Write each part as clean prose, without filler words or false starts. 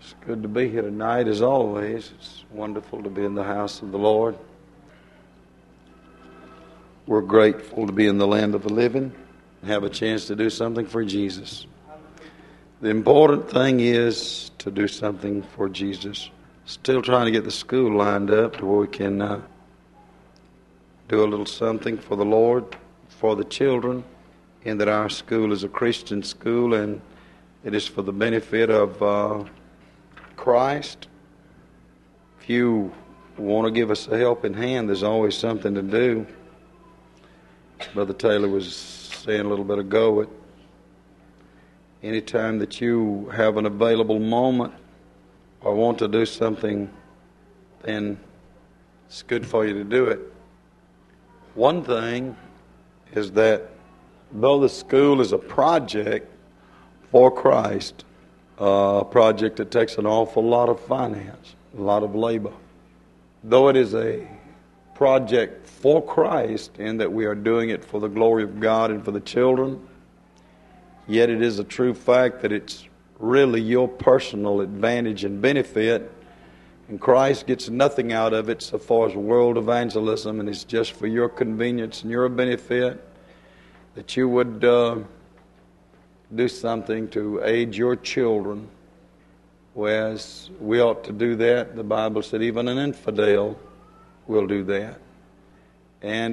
It's good to be here tonight, as always. It's wonderful to be in the house of the Lord. We're grateful to be in the land of the living and have a chance to do something for Jesus. The important thing is to do something for Jesus. Still trying to get the school lined up to where we can do a little something for the Lord, for the children, and that our school is a Christian school and it is for the benefit of Christ. If you want to give us a helping hand, there's always something to do. Brother Taylor was saying a little bit ago, at any time that you have an available moment or want to do something, then it's good for you to do it. One thing is that though the school is a project for Christ, a project that takes an awful lot of finance, a lot of labor. Though it is a project for Christ in that we are doing it for the glory of God and for the children, yet it is a true fact that it's really your personal advantage and benefit, and Christ gets nothing out of it so far as world evangelism, and it's just for your convenience and your benefit that you would do something to aid your children. Whereas we ought to do that. The Bible said even an infidel will do that. And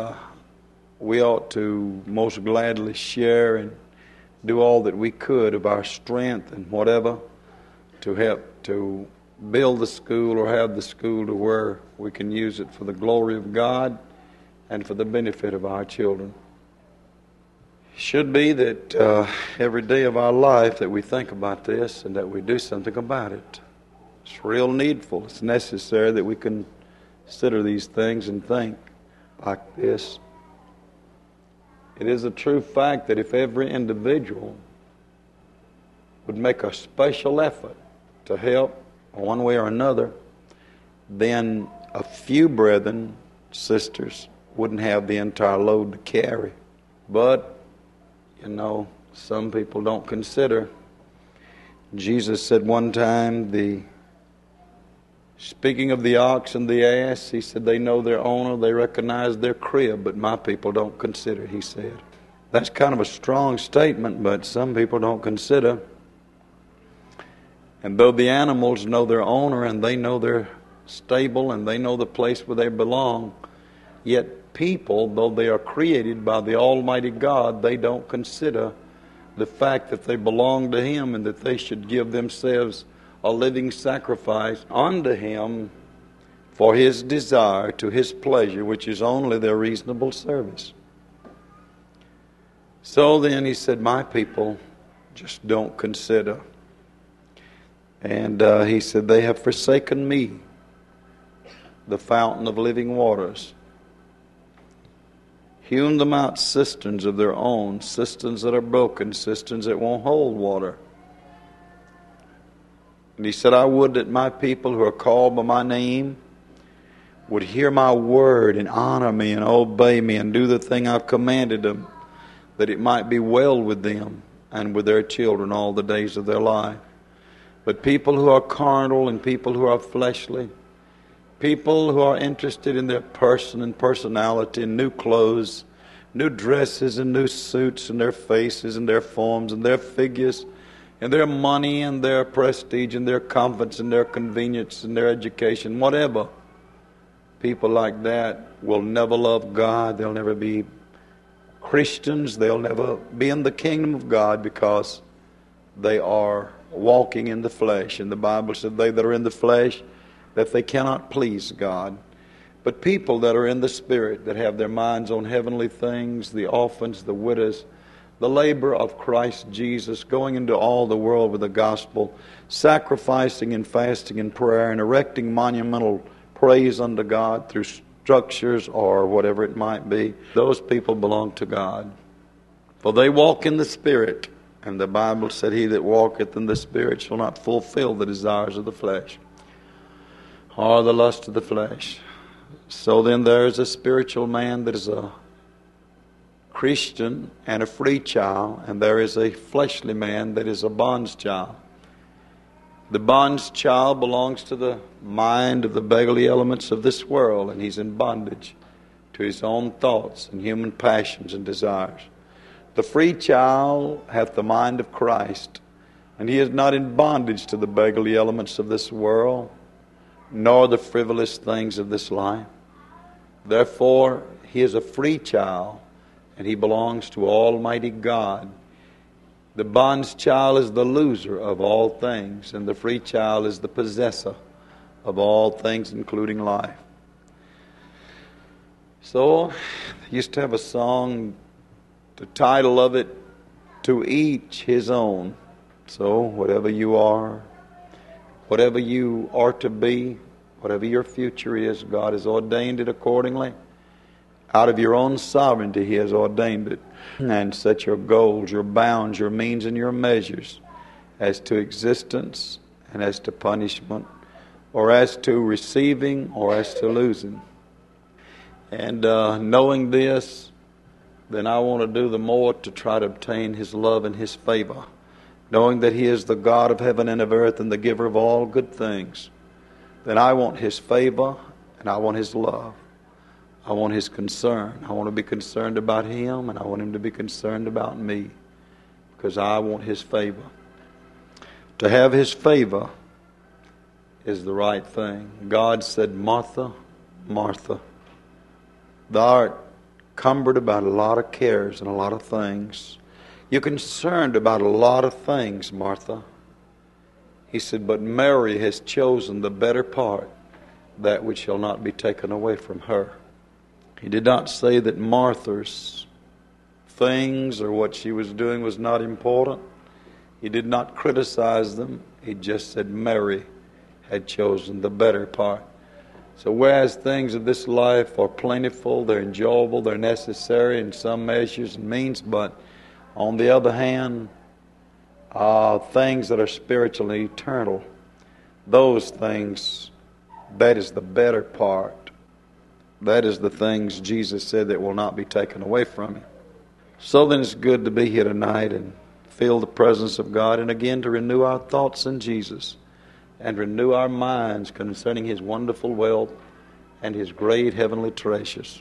we ought to most gladly share and do all that we could of our strength and whatever to help to build the school or have the school to where we can use it for the glory of God and for the benefit of our children. Should be that every day of our life that we think about this and that we do something about it. It's real needful. It's necessary that we consider these things and think like this. It is a true fact that if every individual would make a special effort to help one way or another, then a few brethren, sisters, wouldn't have the entire load to carry. But you know, some people don't consider. Jesus said one time, speaking of the ox and the ass, he said they know their owner, they recognize their crib, but my people don't consider, he said. That's kind of a strong statement, but some people don't consider. And though the animals know their owner and they know their stable and they know the place where they belong, yet people, though they are created by the Almighty God, they don't consider the fact that they belong to Him and that they should give themselves a living sacrifice unto Him for His desire, to His pleasure, which is only their reasonable service. So then he said, my people just don't consider. And he said, they have forsaken me, the fountain of living waters. Hewn them out cisterns of their own, cisterns that are broken, cisterns that won't hold water. And he said, I would that my people who are called by my name would hear my word and honor me and obey me and do the thing I've commanded them, that it might be well with them and with their children all the days of their life. But people who are carnal and people who are fleshly, people who are interested in their person and personality and new clothes, new dresses and new suits and their faces and their forms and their figures and their money and their prestige and their comforts and their convenience and their education, whatever. People like that will never love God. They'll never be Christians. They'll never be in the kingdom of God because they are walking in the flesh. And the Bible said they that are in the flesh, that they cannot please God. But people that are in the Spirit, that have their minds on heavenly things, the orphans, the widows, the labor of Christ Jesus, going into all the world with the gospel, sacrificing and fasting and prayer, and erecting monumental praise unto God through structures or whatever it might be, those people belong to God. For they walk in the Spirit, and the Bible said, he that walketh in the Spirit shall not fulfill the desires of the flesh, or the lust of the flesh. So then there is a spiritual man that is a Christian and a free child, and there is a fleshly man that is a bond's child. The bond's child belongs to the mind of the beggarly elements of this world, and he's in bondage to his own thoughts and human passions and desires. The free child hath the mind of Christ, and he is not in bondage to the beggarly elements of this world, nor the frivolous things of this life. Therefore, he is a free child, and he belongs to Almighty God. The bond's child is the loser of all things, and the free child is the possessor of all things, including life. So, I used to have a song, the title of it, To Each His Own. So, whatever you are to be, whatever your future is, God has ordained it accordingly. Out of your own sovereignty, He has ordained it. And set your goals, your bounds, your means, and your measures as to existence and as to punishment, or as to receiving or as to losing. And knowing this, then I want to do the more to try to obtain His love and His favor. Knowing that He is the God of heaven and of earth and the giver of all good things, then I want His favor and I want His love. I want His concern. I want to be concerned about Him, and I want Him to be concerned about me, because I want His favor. To have His favor is the right thing. God said, Martha, Martha, thou art cumbered about a lot of cares and a lot of things. You're concerned about a lot of things, Martha. He said, but Mary has chosen the better part, that which shall not be taken away from her. He did not say that Martha's things or what she was doing was not important. He did not criticize them. He just said Mary had chosen the better part. So whereas things of this life are plentiful, they're enjoyable, they're necessary in some measures and means, but on the other hand, things that are spiritual and eternal, those things, that is the better part. That is the things Jesus said that will not be taken away from you. So then it's good to be here tonight and feel the presence of God, and again to renew our thoughts in Jesus and renew our minds concerning His wonderful wealth and His great heavenly treasures.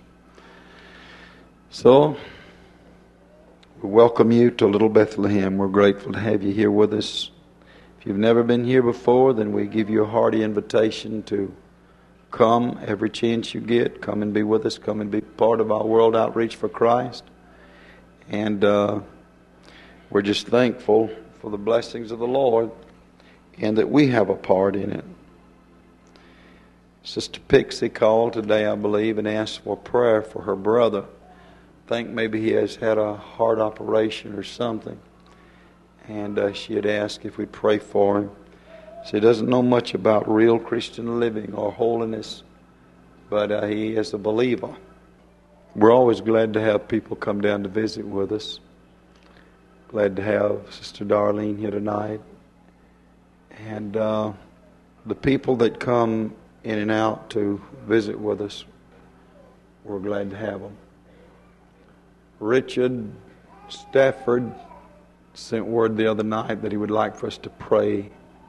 So, we welcome you to Little Bethlehem. We're grateful to have you here with us. If you've never been here before, then we give you a hearty invitation to come every chance you get. Come and be with us. Come and be part of our world outreach for Christ. And we're just thankful for the blessings of the Lord and that we have a part in it. Sister Pixie called today, I believe, and asked for prayer for her brother. I think maybe he has had a heart operation or something. And she had asked if we'd pray for him. She doesn't know much about real Christian living or holiness, but he is a believer. We're always glad to have people come down to visit with us. Glad to have Sister Darlene here tonight. And the people that come in and out to visit with us, we're glad to have them. Richard Stafford sent word the other night that he would like for us to pray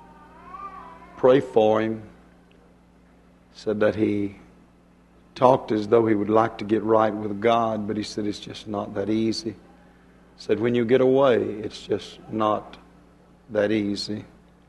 for him. Said that he talked as though he would like to get right with God, but he said it's just not that easy. Said when you get away, it's just not that easy.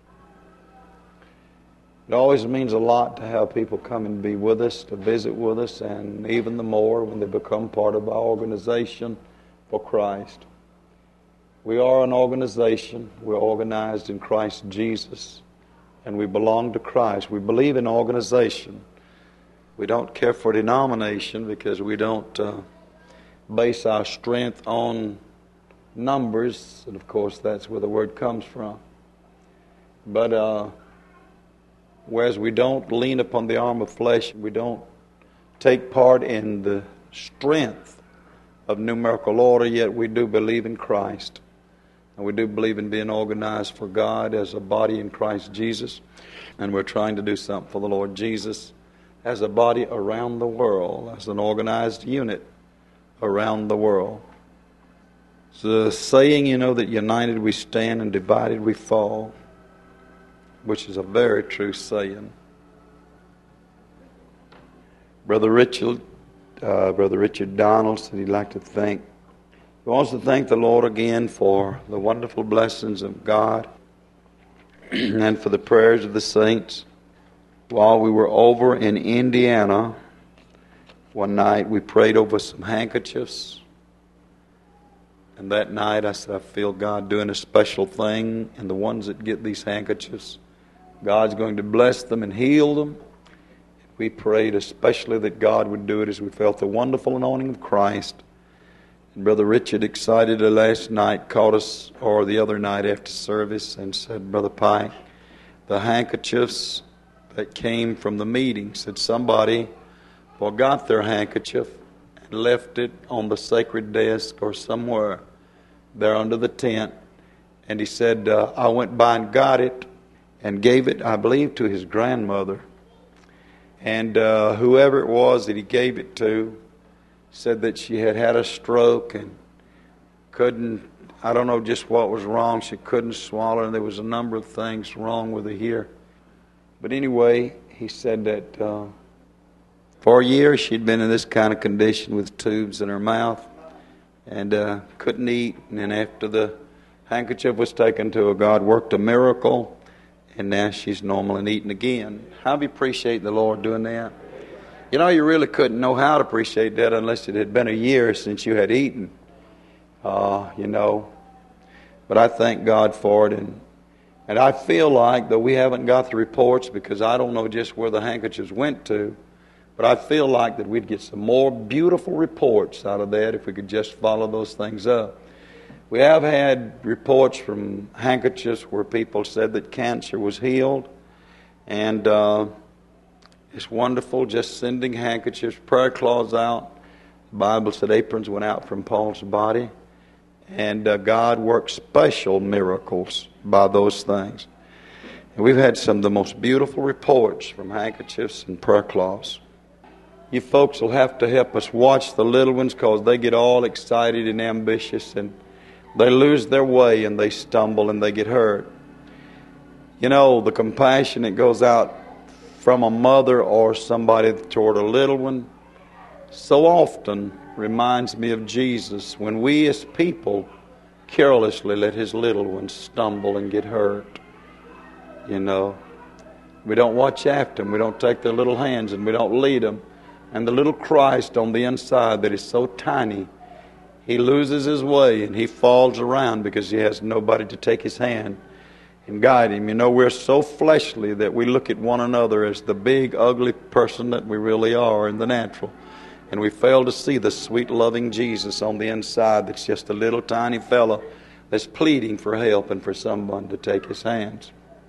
It always means a lot to have people come and be with us, to visit with us, and even the more when they become part of our organization for Christ. We are an organization. We're organized in Christ Jesus, and we belong to Christ. We believe in organization. We don't care for denomination because we don't base our strength on numbers, and of course that's where the word comes from. But whereas we don't lean upon the arm of flesh, we don't take part in the strength of numerical order, yet we do believe in Christ. And we do believe in being organized for God as a body in Christ Jesus. And we're trying to do something for the Lord Jesus as a body around the world, as an organized unit around the world. It's a saying, that united we stand and divided we fall. which is a very true saying. Brother Richard Donald said he'd like to thank. He wants to thank the Lord again for the wonderful blessings of God and for the prayers of the saints. While we were over in Indiana, one night we prayed over some handkerchiefs. And that night I said, I feel God doing a special thing. And the ones that get these handkerchiefs, God's going to bless them and heal them. We prayed especially that God would do it as we felt the wonderful anointing of Christ. And Brother Richard excitedly last night called us, or the other night after service, and said, Brother Pike, the handkerchiefs that came from the meeting, said somebody forgot their handkerchief and left it on the sacred desk or somewhere there under the tent. And he said, I went by and got it and gave it, I believe, to his grandmother. And whoever it was that he gave it to said that she had had a stroke and couldn't, I don't know just what was wrong. She couldn't swallow, and there was a number of things wrong with her here. But anyway, he said that for years she'd been in this kind of condition with tubes in her mouth and couldn't eat. And then after the handkerchief was taken to her, God worked a miracle, and now she's normal and eating again. How do you appreciate the Lord doing that? You know, you really couldn't know how to appreciate that unless it had been a year since you had eaten, you know. But I thank God for it. And I feel like, though we haven't got the reports because I don't know just where the handkerchiefs went to, but I feel like that we'd get some more beautiful reports out of that if we could just follow those things up. We have had reports from handkerchiefs where people said that cancer was healed. And it's wonderful just sending handkerchiefs, prayer cloths out. The Bible said aprons went out from Paul's body. And God worked special miracles by those things. And we've had some of the most beautiful reports from handkerchiefs and prayer cloths. You folks will have to help us watch the little ones because they get all excited and ambitious and they lose their way and they stumble and they get hurt. You know, the compassion that goes out from a mother or somebody toward a little one so often reminds me of Jesus when we as people carelessly let his little ones stumble and get hurt. You know, we don't watch after them. We don't take their little hands and we don't lead them. And the little Christ on the inside that is so tiny, he loses his way and he falls around because he has nobody to take his hand and guide him. You know, we're so fleshly that we look at one another as the big, ugly person that we really are in the natural. And we fail to see the sweet, loving Jesus on the inside that's just a little tiny fella that's pleading for help and for someone to take his hands.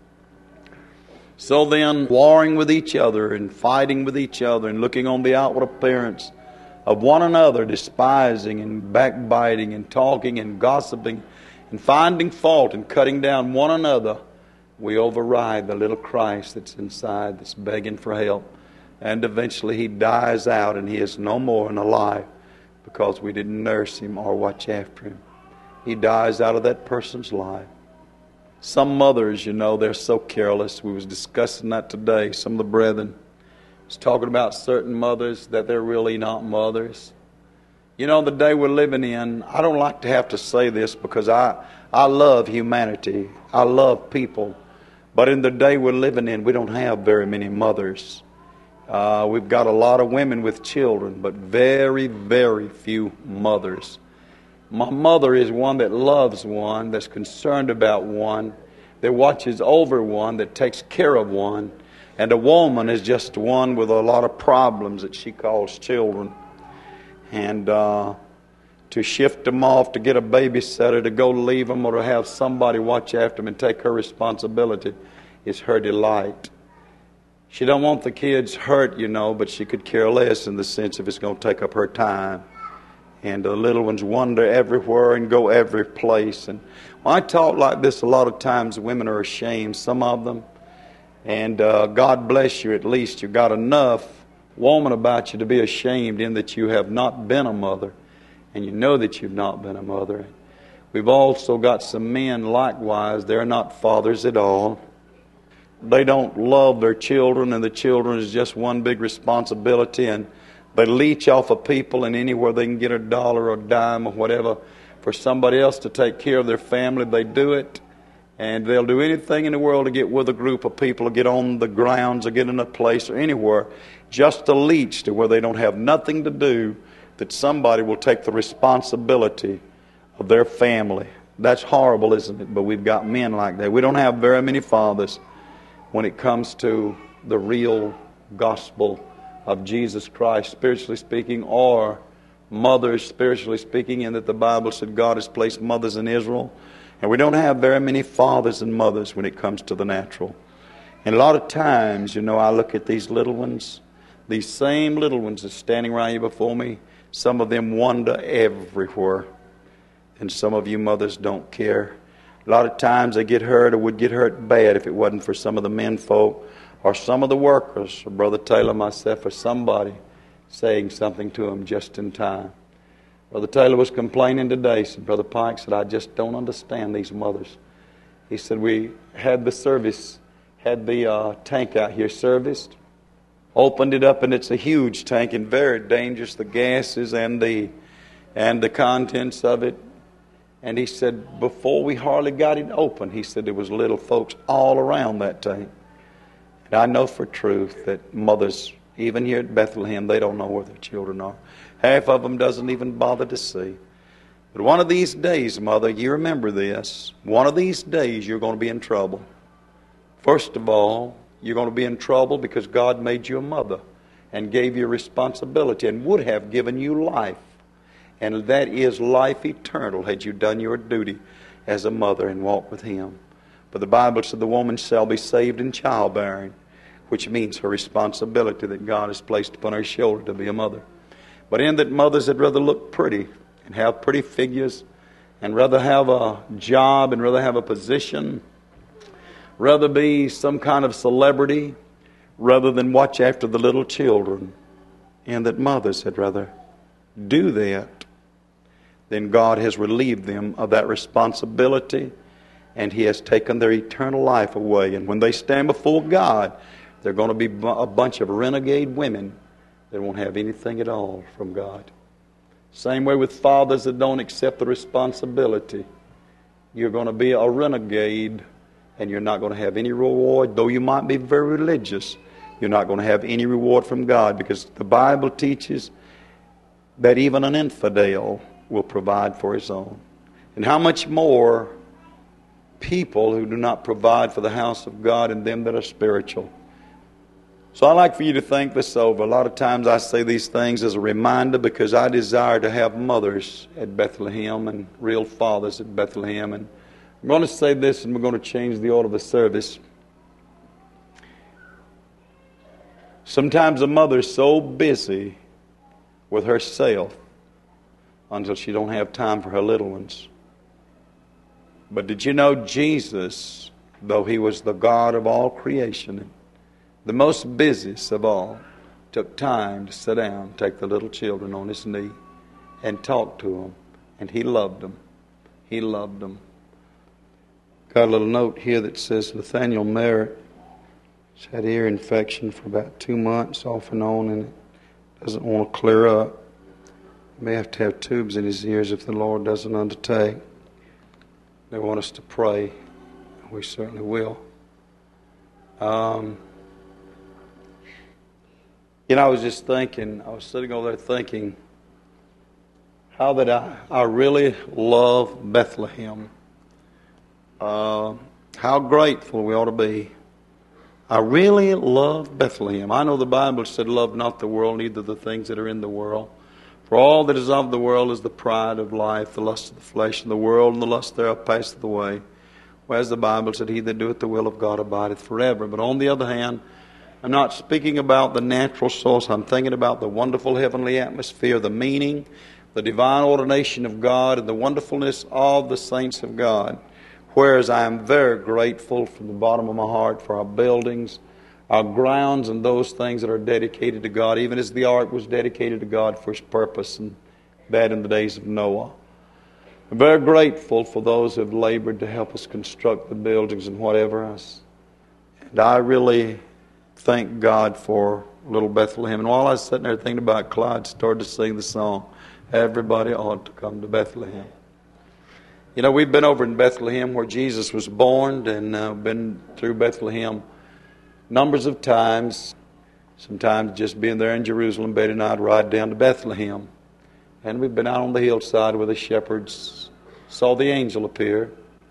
So then, warring with each other and fighting with each other and looking on the outward appearance of one another, despising and backbiting and talking and gossiping and finding fault and cutting down one another, we override the little Christ that's inside that's begging for help. And eventually he dies out and he is no more alive because we didn't nurse him or watch after him. He dies out of that person's life. Some mothers, you know, they're so careless. We was discussing that today. Some of the brethren was talking about certain mothers that they're really not mothers. You know, the day we're living in, I don't like to have to say this because I love humanity. I love people. But in the day we're living in, we don't have very many mothers. We've got a lot of women with children, but very, very few mothers. My mother is one that loves one, that's concerned about one, that watches over one, that takes care of one. And a woman is just one with a lot of problems that she calls children. And to shift them off, to get a babysitter, to go leave them, or to have somebody watch after them and take her responsibility is her delight. She don't want the kids hurt, you know, but she could care less in the sense if it's going to take up her time. And the little ones wander everywhere and go every place. And when I talk like this, a lot of times women are ashamed, some of them. And God bless you, at least you got enough woman about you to be ashamed in that you have not been a mother. And you know that you've not been a mother. We've also got some men likewise, they're not fathers at all. they don't love their children, and the children is just one big responsibility, and they leech off of people, and anywhere they can get a dollar or a dime or whatever for somebody else to take care of their family, they do it. And they'll do anything in the world to get with a group of people, or get on the grounds, or get in a place, or anywhere, just to leech to where they don't have nothing to do, that somebody will take the responsibility of their family. That's horrible, isn't it? But we've got men like that. We don't have very many fathers when it comes to the real gospel of Jesus Christ, spiritually speaking, or mothers, spiritually speaking, in that the Bible said God has placed mothers in Israel. And we don't have very many fathers and mothers when it comes to the natural. And a lot of times, I look at these little ones, these same little ones that's standing right here before me. Some of them wander everywhere. And some of you mothers don't care. A lot of times they get hurt, or would get hurt bad if it wasn't for some of the men folk, or some of the workers, or Brother Taylor, myself, or somebody saying something to them just in time. Brother Taylor was complaining today. Said, Brother Pike said, I just don't understand these mothers. He said, we had the service, had the tank out here serviced, opened it up, and it's a huge tank and very dangerous, the gases and the contents of it. And he said, before we hardly got it open, he said there was little folks all around that tank. And I know for truth that mothers, even here at Bethlehem, they don't know where their children are. Half of them doesn't even bother to see. But one of these days, mother, you remember this. One of these days you're going to be in trouble. First of all, you're going to be in trouble because God made you a mother and gave you a responsibility and would have given you life. And that is life eternal had you done your duty as a mother and walked with Him. But the Bible said the woman shall be saved in childbearing, which means her responsibility that God has placed upon her shoulder to be a mother. But in that, mothers would rather look pretty and have pretty figures, and rather have a job, and rather have a position, rather be some kind of celebrity, rather than watch after the little children. And that mothers had rather do that. Then God has relieved them of that responsibility, and He has taken their eternal life away. And when they stand before God, they're going to be a bunch of renegade women that won't have anything at all from God. Same way with fathers that don't accept the responsibility. You're going to be a renegade, and you're not going to have any reward. Though you might be very religious, you're not going to have any reward from God, because the Bible teaches that even an infidel will provide for his own. And how much more people who do not provide for the house of God and them that are spiritual. So I'd like for you to think this over. A lot of times I say these things as a reminder, because I desire to have mothers at Bethlehem and real fathers at Bethlehem. And I'm going to say this, and we're going to change the order of the service. Sometimes a mother's so busy with herself until she don't have time for her little ones. But did you know Jesus, though He was the God of all creation, the most busiest of all, took time to sit down, take the little children on His knee, and talk to them. And He loved them. He loved them. Got a little note here that says Nathaniel Merritt has had ear infection for about 2 months off and on, and it doesn't want to clear up. He may have to have tubes in his ears if the Lord doesn't undertake. They want us to pray. We certainly will. I was just thinking, I was sitting over there thinking how that I really love Bethlehem. How grateful we ought to be. I really love Bethlehem. I know the Bible said, love not the world, neither the things that are in the world. For all that is of the world is the pride of life, the lust of the flesh, and the world, and the lust thereof passeth away. Whereas the Bible said, he that doeth the will of God abideth forever. But on the other hand, I'm not speaking about the natural source. I'm thinking about the wonderful heavenly atmosphere, the meaning, the divine ordination of God, and the wonderfulness of the saints of God. Whereas I am very grateful from the bottom of my heart for our buildings, our grounds, and those things that are dedicated to God, even as the ark was dedicated to God for His purpose, and that in the days of Noah. I'm very grateful for those who have labored to help us construct the buildings and whatever else. And I really thank God for little Bethlehem. And while I was sitting there thinking about it, Clyde started to sing the song, "Everybody ought to come to Bethlehem." You know, we've been over in Bethlehem where Jesus was born, and been through Bethlehem numbers of times. Sometimes just being there in Jerusalem, Betty and I'd ride down to Bethlehem. And we've been out on the hillside where the shepherds saw the angel appear.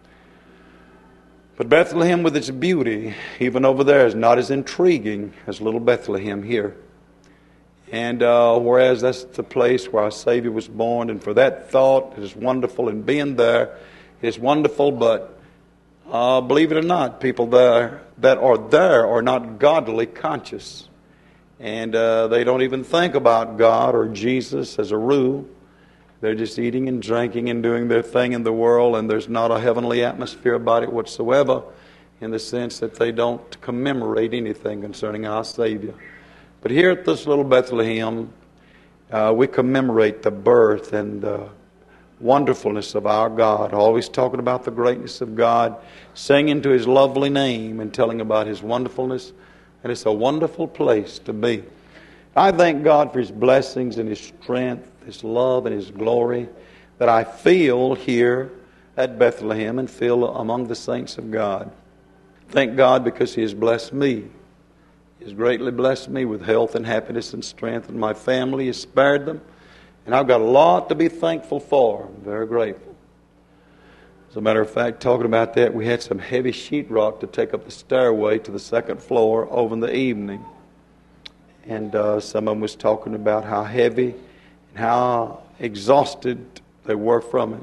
But Bethlehem with its beauty, even over there, is not as intriguing as little Bethlehem here. And whereas that's the place where our Savior was born, and for that thought, it is wonderful, and being there is wonderful, but believe it or not, people there that are there are not godly conscious. And they don't even think about God or Jesus as a rule. They're just eating and drinking and doing their thing in the world, and there's not a heavenly atmosphere about it whatsoever, in the sense that they don't commemorate anything concerning our Savior. But here at this little Bethlehem, we commemorate the birth and the wonderfulness of our God, always talking about the greatness of God, singing to His lovely name and telling about His wonderfulness. And it's a wonderful place to be. I thank God for His blessings and His strength, His love and His glory that I feel here at Bethlehem and feel among the saints of God. Thank God because He has blessed me. He has greatly blessed me with health and happiness and strength, and my family has spared them. And I've got a lot to be thankful for. I'm very grateful. As a matter of fact, talking about that, we had some heavy sheetrock to take up the stairway to the second floor over in the evening. And some of them was talking about how heavy and how exhausted they were from it.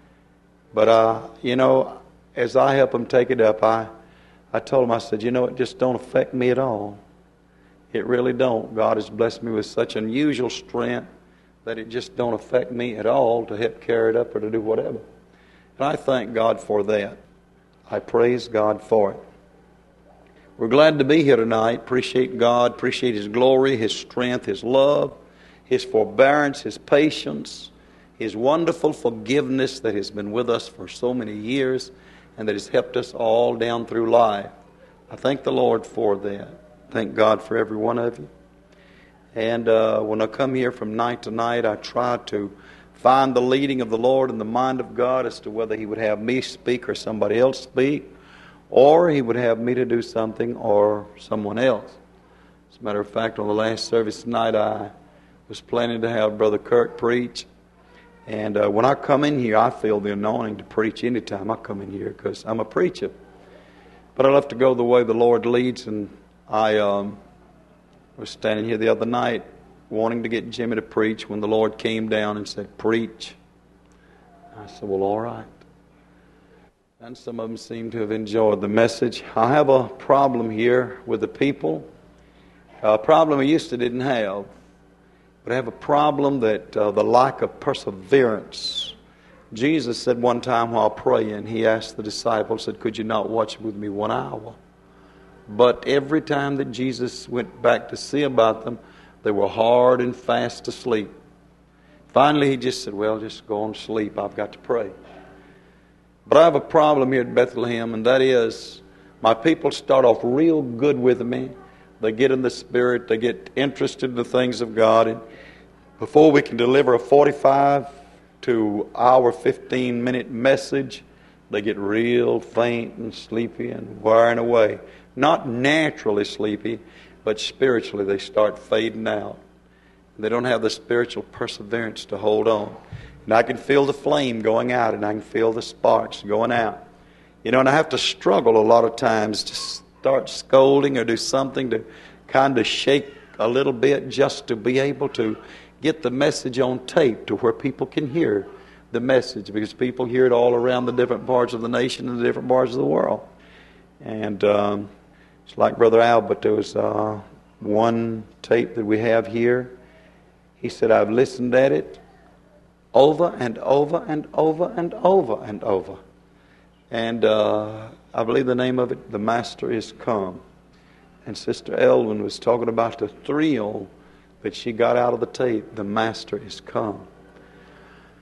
But, you know, as I helped them take it up, I told them, I said, you know, it just don't affect me at all. It really don't. God has blessed me with such unusual strength that it just don't affect me at all to help carry it up or to do whatever. And I thank God for that. I praise God for it. We're glad to be here tonight. Appreciate God, appreciate His glory, His strength, His love, His forbearance, His patience, His wonderful forgiveness that has been with us for so many years and that has helped us all down through life. I thank the Lord for that. Thank God for every one of you. And when I come here from night to night, I try to find the leading of the Lord and the mind of God as to whether He would have me speak or somebody else speak, or He would have me to do something or someone else. As a matter of fact, on the last service tonight, I was planning to have Brother Kirk preach. And when I come in here, I feel the anointing to preach anytime I come in here because I'm a preacher. But I love to go the way the Lord leads, and I was standing here the other night wanting to get Jimmy to preach when the Lord came down and said, "Preach." I said, well, all right. And some of them seem to have enjoyed the message. I have a problem here with the people. A problem I used to didn't have. But I have a problem that the lack of perseverance. Jesus said one time while praying, He asked the disciples, said, could you not watch with me 1 hour? But every time that Jesus went back to see about them, they were hard and fast asleep. Finally, He just said, well, just go on to sleep. I've got to pray. But I have a problem here at Bethlehem, and that is my people start off real good with me. They get in the Spirit. They get interested in the things of God. And before we can deliver a 45 to hour, 15-minute message, they get real faint and sleepy and wearing away. Not naturally sleepy, but spiritually they start fading out. They don't have the spiritual perseverance to hold on. And I can feel the flame going out, and I can feel the sparks going out. You know, and I have to struggle a lot of times to start scolding or do something to kind of shake a little bit just to be able to get the message on tape to where people can hear the message, because people hear it all around the different parts of the nation and the different parts of the world. And it's like Brother Albert, there was one tape that we have here. He said, I've listened at it over and over and over and over and over. And I believe the name of it, The Master Is Come. And Sister Elvin was talking about the thrill that she got out of the tape, The Master Is Come.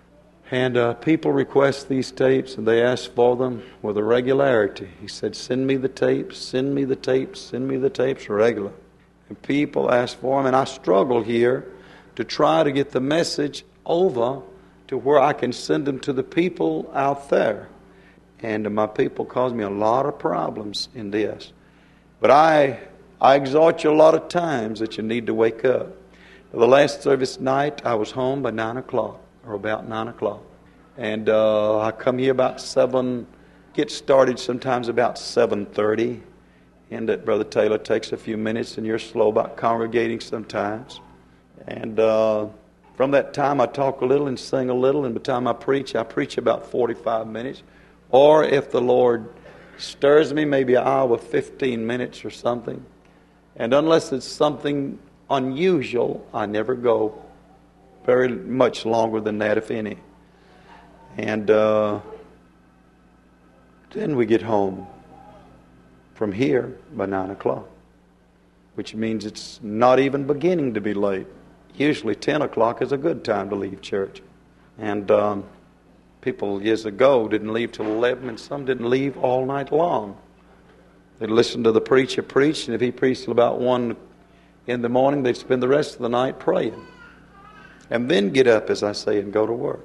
And people request these tapes, and they ask for them with a regularity. He said, send me the tapes, send me the tapes, send me the tapes regular. And people ask for them, and I struggle here to try to get the message over to where I can send them to the people out there. And my people cause me a lot of problems in this. But I exhort you a lot of times that you need to wake up. The last service night, I was home by 9 o'clock, or about 9 o'clock. And I come here about 7, get started sometimes about 7:30. And that Brother Taylor takes a few minutes, and you're slow about congregating sometimes. And from that time, I talk a little and sing a little. And by the time I preach about 45 minutes. Or if the Lord stirs me, maybe an hour 15 minutes or something. And unless it's something unusual, I never go very much longer than that, if any. And then we get home from here by 9 o'clock, which means it's not even beginning to be late. Usually 10 o'clock is a good time to leave church. And people years ago didn't leave till 11, and some didn't leave all night long. They'd listen to the preacher preach, and if he preached till about 1 in the morning, they'd spend the rest of the night praying. And then get up, as I say, and go to work.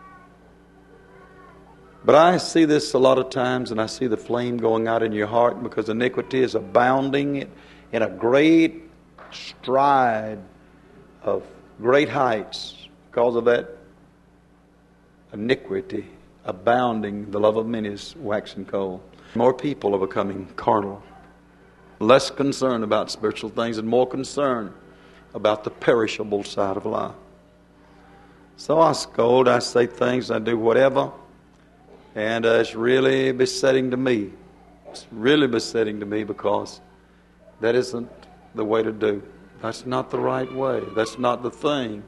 But I see this a lot of times, and I see the flame going out in your heart because iniquity is abounding in a great stride of great heights because of that iniquity abounding. The love of many is waxing cold. More people are becoming carnal, less concerned about spiritual things and more concerned about the perishable side of life. So I scold, I say things, I do whatever, and it's really besetting to me. It's really besetting to me because that isn't the way to do. That's not the right way. That's not the thing.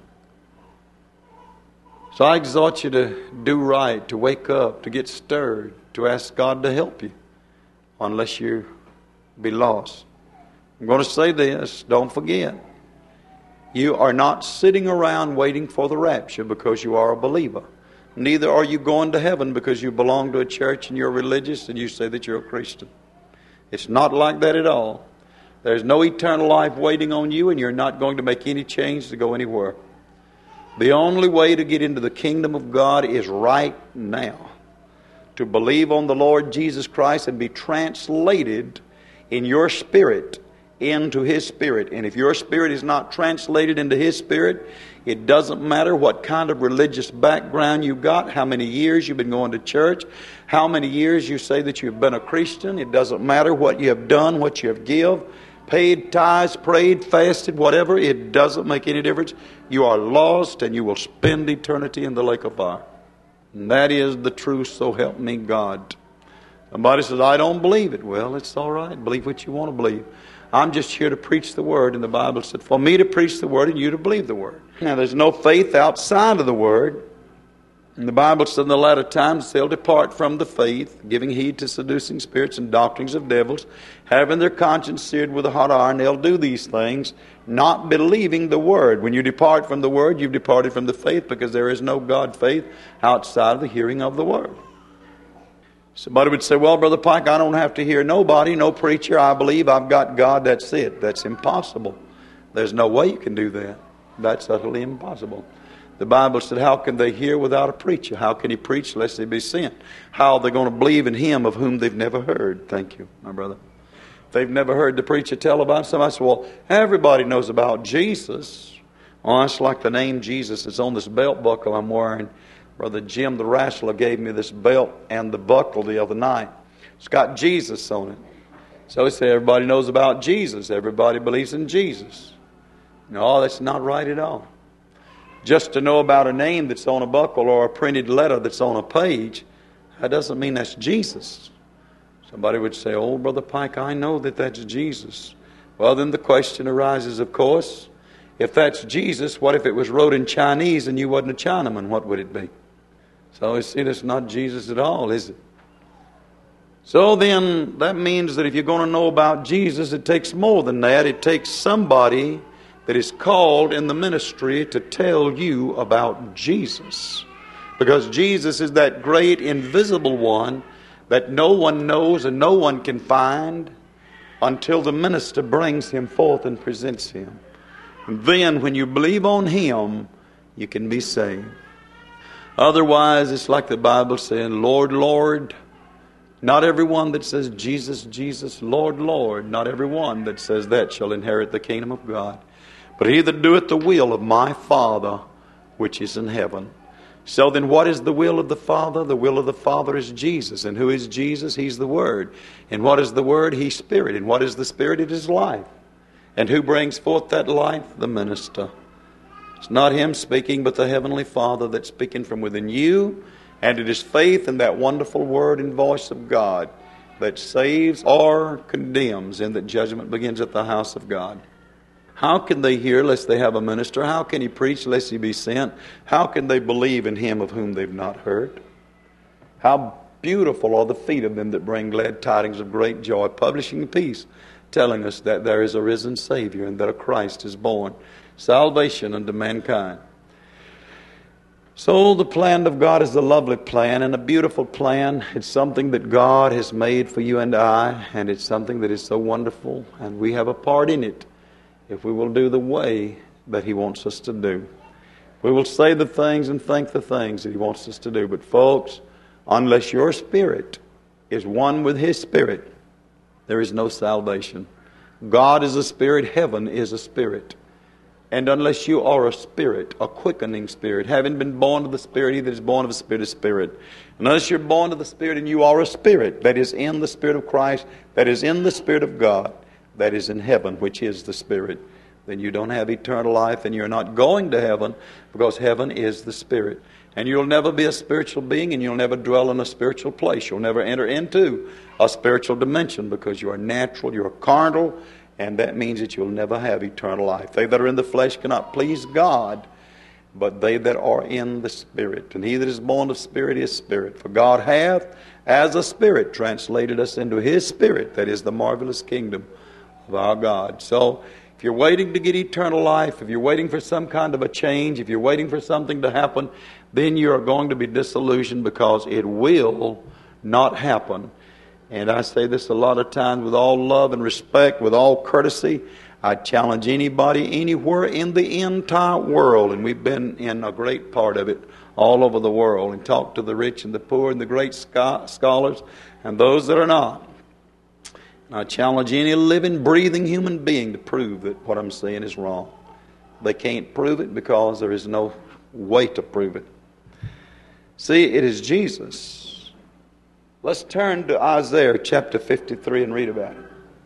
So I exhort you to do right, to wake up, to get stirred, to ask God to help you, unless you be lost. I'm going to say this, don't forget. You are not sitting around waiting for the rapture because you are a believer. Neither are you going to heaven because you belong to a church and you're religious and you say that you're a Christian. It's not like that at all. There's no eternal life waiting on you, and you're not going to make any change to go anywhere. The only way to get into the kingdom of God is right now. To believe on the Lord Jesus Christ and be translated in your spirit into His Spirit. And if your spirit is not translated into His Spirit, it doesn't matter what kind of religious background you've got, how many years you've been going to church, how many years you say that you've been a Christian. It doesn't matter what you have done, what you have given, paid tithes, prayed, fasted, whatever. It doesn't make any difference. You are lost, and you will spend eternity in the lake of fire. And that is the truth, so help me God. Somebody says, I don't believe it. Well, it's all right. Believe what you want to believe. I'm just here to preach the Word, and the Bible said, for me to preach the Word and you to believe the Word. Now, there's no faith outside of the Word. And the Bible said in the latter times they'll depart from the faith, giving heed to seducing spirits and doctrines of devils, having their conscience seared with a hot iron. They'll do these things, not believing the Word. When you depart from the Word, you've departed from the faith, because there is no God faith outside of the hearing of the Word. Somebody would say, well, Brother Pike, I don't have to hear nobody, no preacher. I believe I've got God, that's it. That's impossible. There's no way you can do that. That's utterly impossible. The Bible said, how can they hear without a preacher? How can he preach lest they be sent? How are they going to believe in him of whom they've never heard? Thank you, my brother. If they've never heard the preacher tell about somebody, I said, well, everybody knows about Jesus. Oh, it's like the name Jesus that's on this belt buckle I'm wearing. Brother Jim the wrestler gave me this belt and the buckle the other night. It's got Jesus on it. So he said everybody knows about Jesus. Everybody believes in Jesus. No, that's not right at all. Just to know about a name that's on a buckle or a printed letter that's on a page, that doesn't mean that's Jesus. Somebody would say, oh, Brother Pike, I know that that's Jesus. Well, then the question arises, of course, if that's Jesus, what if it was wrote in Chinese and you wasn't a Chinaman? What would it be? So you see, that's not Jesus at all, is it? So then that means that if you're going to know about Jesus, it takes more than that. It takes somebody that is called in the ministry to tell you about Jesus. Because Jesus is that great invisible one that no one knows and no one can find until the minister brings him forth and presents him. And then when you believe on him, you can be saved. Otherwise, it's like the Bible saying, Lord, Lord. Not everyone that says Jesus, Jesus, Lord, Lord, not everyone that says that shall inherit the kingdom of God. But he that doeth the will of my Father which is in heaven. So then what is the will of the Father? The will of the Father is Jesus. And who is Jesus? He's the Word. And what is the Word? He's Spirit. And what is the Spirit? It is life. And who brings forth that life? The minister. It's not him speaking, but the Heavenly Father that's speaking from within you. And it is faith in that wonderful word and voice of God that saves or condemns, and that judgment begins at the house of God. How can they hear lest they have a minister? How can he preach lest he be sent? How can they believe in him of whom they've not heard? How beautiful are the feet of them that bring glad tidings of great joy, publishing peace, telling us that there is a risen Savior and that a Christ is born, salvation unto mankind. So the plan of God is a lovely plan and a beautiful plan. It's something that God has made for you and I, and it's something that is so wonderful, and we have a part in it if we will do the way that he wants us to do. We will say the things and think the things that he wants us to do. But folks, unless your spirit is one with his spirit, there is no salvation. God is a spirit, heaven is a spirit. And unless you are a spirit, a quickening spirit, having been born of the Spirit, he that is born of the Spirit is spirit. Unless you're born of the Spirit and you are a spirit that is in the Spirit of Christ, that is in the Spirit of God, that is in heaven, which is the Spirit, then you don't have eternal life and you're not going to heaven, because heaven is the Spirit. And you'll never be a spiritual being, and you'll never dwell in a spiritual place. You'll never enter into a spiritual dimension, because you are natural, you're carnal, and that means that you'll never have eternal life. They that are in the flesh cannot please God, but they that are in the Spirit. And he that is born of Spirit is spirit. For God hath, as a Spirit, translated us into his Spirit, that is the marvelous kingdom of our God. So, if you're waiting to get eternal life, if you're waiting for some kind of a change, if you're waiting for something to happen, then you are going to be disillusioned, because it will not happen. And I say this a lot of times with all love and respect, with all courtesy. I challenge anybody anywhere in the entire world, and we've been in a great part of it all over the world, and talked to the rich and the poor and the great scholars and those that are not. And I challenge any living, breathing human being to prove that what I'm saying is wrong. They can't prove it, because there is no way to prove it. See, it is Jesus. Let's turn to Isaiah chapter 53 and read about it.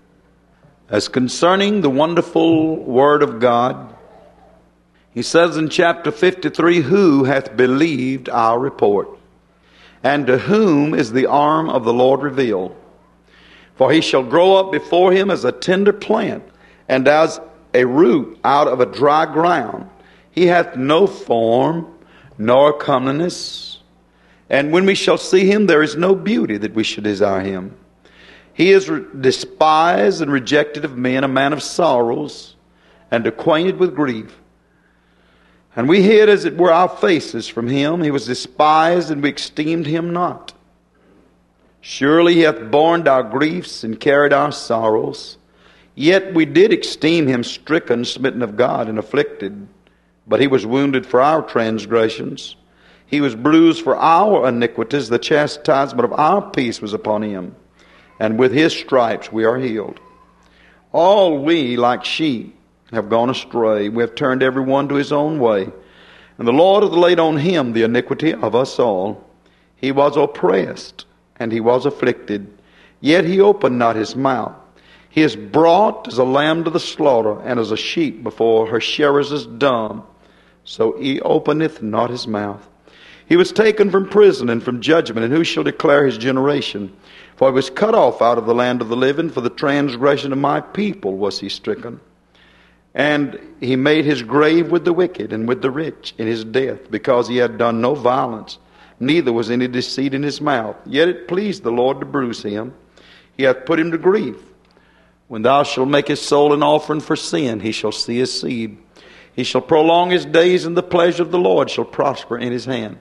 As concerning the wonderful Word of God, he says in chapter 53, who hath believed our report? And to whom is the arm of the Lord revealed? For he shall grow up before him as a tender plant, and as a root out of a dry ground. He hath no form, nor comeliness. And when we shall see him, there is no beauty that we should desire him. He is despised and rejected of men, a man of sorrows, and acquainted with grief. And we hid, as it were, our faces from him. He was despised, and we esteemed him not. Surely he hath borne our griefs and carried our sorrows. Yet we did esteem him stricken, smitten of God, and afflicted. But he was wounded for our transgressions. He was bruised for our iniquities. The chastisement of our peace was upon him. And with his stripes we are healed. All we, like sheep, have gone astray. We have turned every one to his own way. And the Lord hath laid on him the iniquity of us all. He was oppressed, and he was afflicted, yet he opened not his mouth. He is brought as a lamb to the slaughter, and as a sheep before her shearers is dumb, so he openeth not his mouth. He was taken from prison and from judgment, and who shall declare his generation? For he was cut off out of the land of the living, for the transgression of my people was he stricken. And he made his grave with the wicked and with the rich in his death, because he had done no violence, neither was any deceit in his mouth. Yet it pleased the Lord to bruise him. He hath put him to grief. When thou shalt make his soul an offering for sin, he shall see his seed. He shall prolong his days, and the pleasure of the Lord shall prosper in his hand.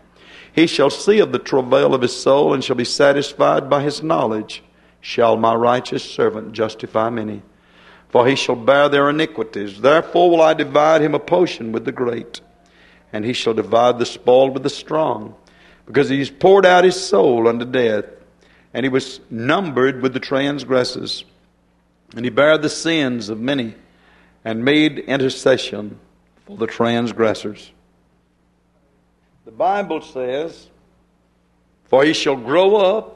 He shall see of the travail of his soul, and shall be satisfied by his knowledge. Shall my righteous servant justify many? For he shall bear their iniquities. Therefore will I divide him a portion with the great, and he shall divide the spoil with the strong, because he has poured out his soul unto death, and he was numbered with the transgressors. And he bare the sins of many, and made intercession for the transgressors. The Bible says, for he shall grow up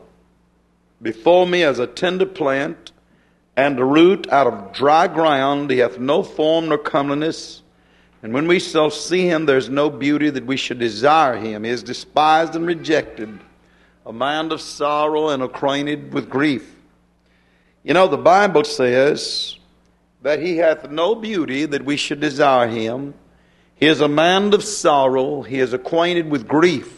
before me as a tender plant, and a root out of dry ground. He hath no form nor comeliness. And when we shall see him, there is no beauty that we should desire him. He is despised and rejected, a man of sorrow and acquainted with grief. You know, the Bible says that he hath no beauty that we should desire him. He is a man of sorrow. He is acquainted with grief.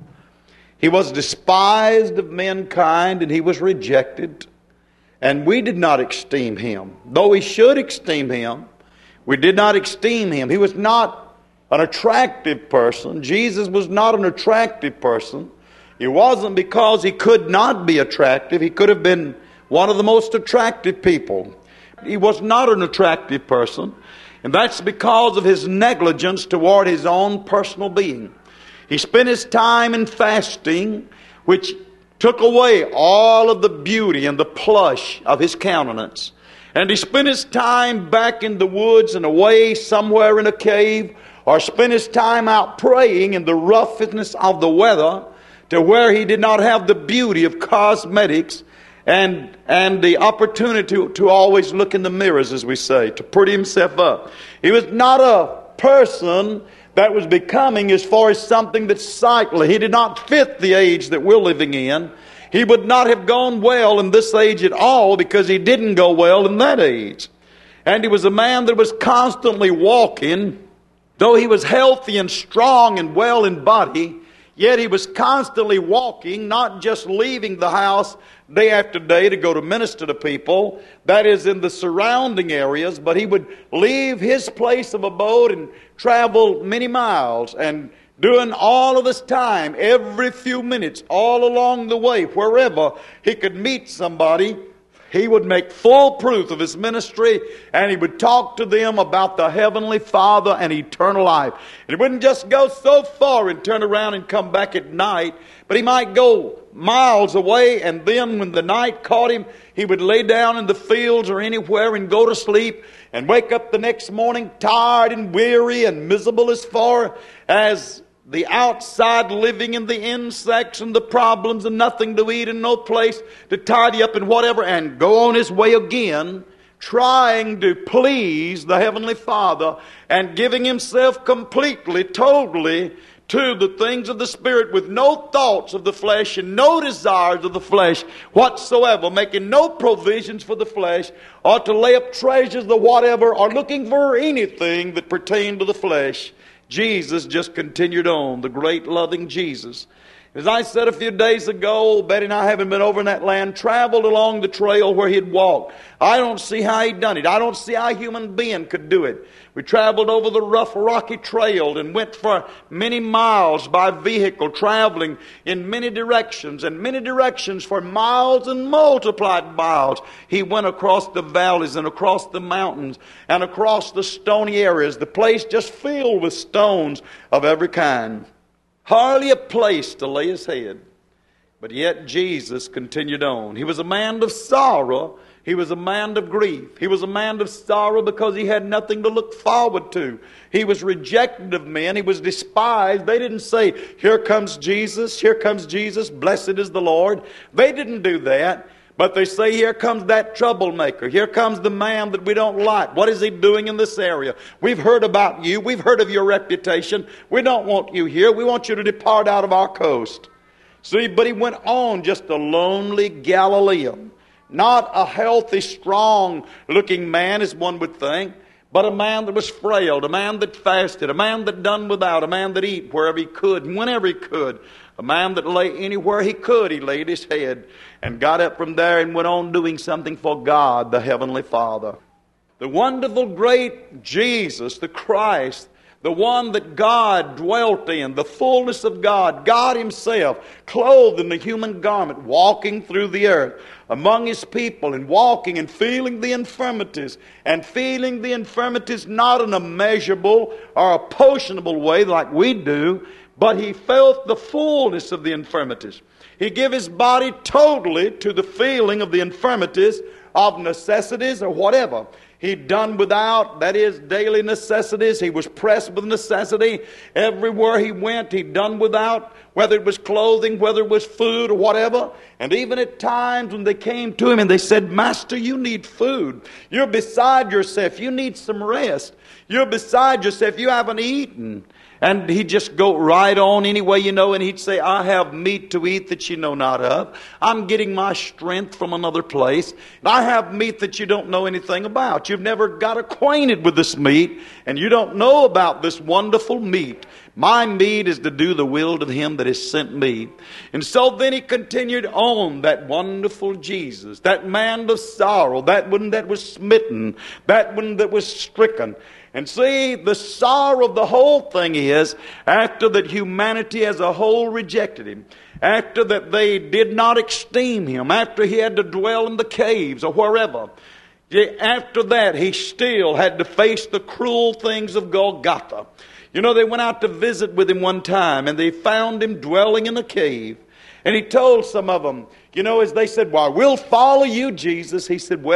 He was despised of mankind, and he was rejected. And we did not esteem him. Though we should esteem him, we did not esteem him. He was not an attractive person. Jesus was not an attractive person. It wasn't because he could not be attractive. He could have been one of the most attractive people. He was not an attractive person. And that's because of his negligence toward his own personal being. He spent his time in fasting, which took away all of the beauty and the plush of his countenance. And he spent his time back in the woods and away somewhere in a cave, or spent his time out praying in the roughness of the weather, to where he did not have the beauty of cosmetics and the opportunity to always look in the mirrors, as we say, to pretty himself up. He was not a person that was becoming as far as something that's sightly. He did not fit the age that we're living in. He would not have gone well in this age at all, because he didn't go well in that age. And he was a man that was constantly walking. Though he was healthy and strong and well in body, yet he was constantly walking, not just leaving the house day after day to go to minister to people, that is in the surrounding areas, but he would leave his place of abode and travel many miles, and doing all of his time, every few minutes, all along the way, wherever he could meet somebody, he would make full proof of his ministry, and he would talk to them about the Heavenly Father and eternal life. And he wouldn't just go so far and turn around and come back at night, but he might go miles away, and then when the night caught him, he would lay down in the fields or anywhere and go to sleep, and wake up the next morning tired and weary and miserable as far as the outside living and the insects and the problems and nothing to eat and no place to tidy up and whatever, and go on his way again, trying to please the Heavenly Father and giving himself completely, totally to the things of the Spirit, with no thoughts of the flesh and no desires of the flesh whatsoever, making no provisions for the flesh, or to lay up treasures or whatever, or looking for anything that pertained to the flesh. Jesus just continued on, the great loving Jesus. As I said a few days ago, Betty and I, having been over in that land, traveled along the trail where he'd walked. I don't see how he'd done it. I don't see how a human being could do it. We traveled over the rough, rocky trail and went for many miles by vehicle, traveling in many directions, and many directions for miles and multiplied miles. He went across the valleys and across the mountains and across the stony areas, the place just filled with stones of every kind. Hardly a place to lay his head. But yet Jesus continued on. He was a man of sorrow. He was a man of grief. He was a man of sorrow because he had nothing to look forward to. He was rejected of men. He was despised. They didn't say, "Here comes Jesus, here comes Jesus, blessed is the Lord." They didn't do that. But they say, "Here comes that troublemaker. Here comes the man that we don't like. What is he doing in this area? We've heard about you. We've heard of your reputation. We don't want you here. We want you to depart out of our coast." See, but he went on just a lonely Galilean. Not a healthy, strong-looking man, as one would think, but a man that was frail, a man that fasted, a man that done without, a man that eat wherever he could and whenever he could, a man that lay anywhere he could. He laid his head and got up from there and went on doing something for God, the Heavenly Father. The wonderful, great Jesus, the Christ, the one that God dwelt in, the fullness of God, God Himself, clothed in the human garment, walking through the earth among His people, and walking and feeling the infirmities, and feeling the infirmities not in a measurable or a portionable way like we do, but He felt the fullness of the infirmities. He gave His body totally to the feeling of the infirmities of necessities or whatever. He'd done without, that is, daily necessities. He was pressed with necessity. Everywhere He went, He'd done without, whether it was clothing, whether it was food or whatever. And even at times when they came to Him and they said, Master, you need food. You're beside yourself. You need some rest. You're beside yourself. You haven't eaten. And He'd just go right on anyway, and He'd say, I have meat to eat that you know not of. I'm getting my strength from another place. And I have meat that you don't know anything about. You've never got acquainted with this meat, and you don't know about this wonderful meat. My meat is to do the will of Him that has sent me. And so then He continued on, that wonderful Jesus, that man of sorrow, that one that was smitten, that one that was stricken. And see, the sorrow of the whole thing is, after that humanity as a whole rejected Him, after that they did not esteem Him, after He had to dwell in the caves or wherever, after that He still had to face the cruel things of Golgotha. They went out to visit with Him one time, and they found Him dwelling in a cave. And He told some of them, as they said, well, we'll follow you, Jesus. He said,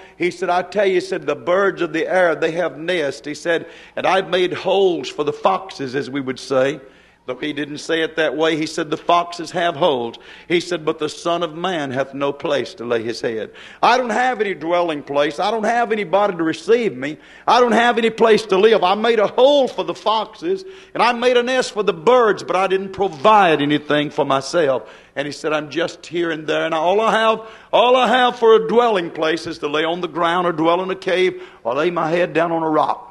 I tell you, the birds of the air, they have nests. He said, and I've made holes for the foxes, as we would say. Though He didn't say it that way, He said, the foxes have holes. He said, but the Son of Man hath no place to lay His head. I don't have any dwelling place. I don't have anybody to receive me. I don't have any place to live. I made a hole for the foxes, and I made a nest for the birds, but I didn't provide anything for myself. And He said, I'm just here and there, and all I have for a dwelling place is to lay on the ground or dwell in a cave or lay my head down on a rock.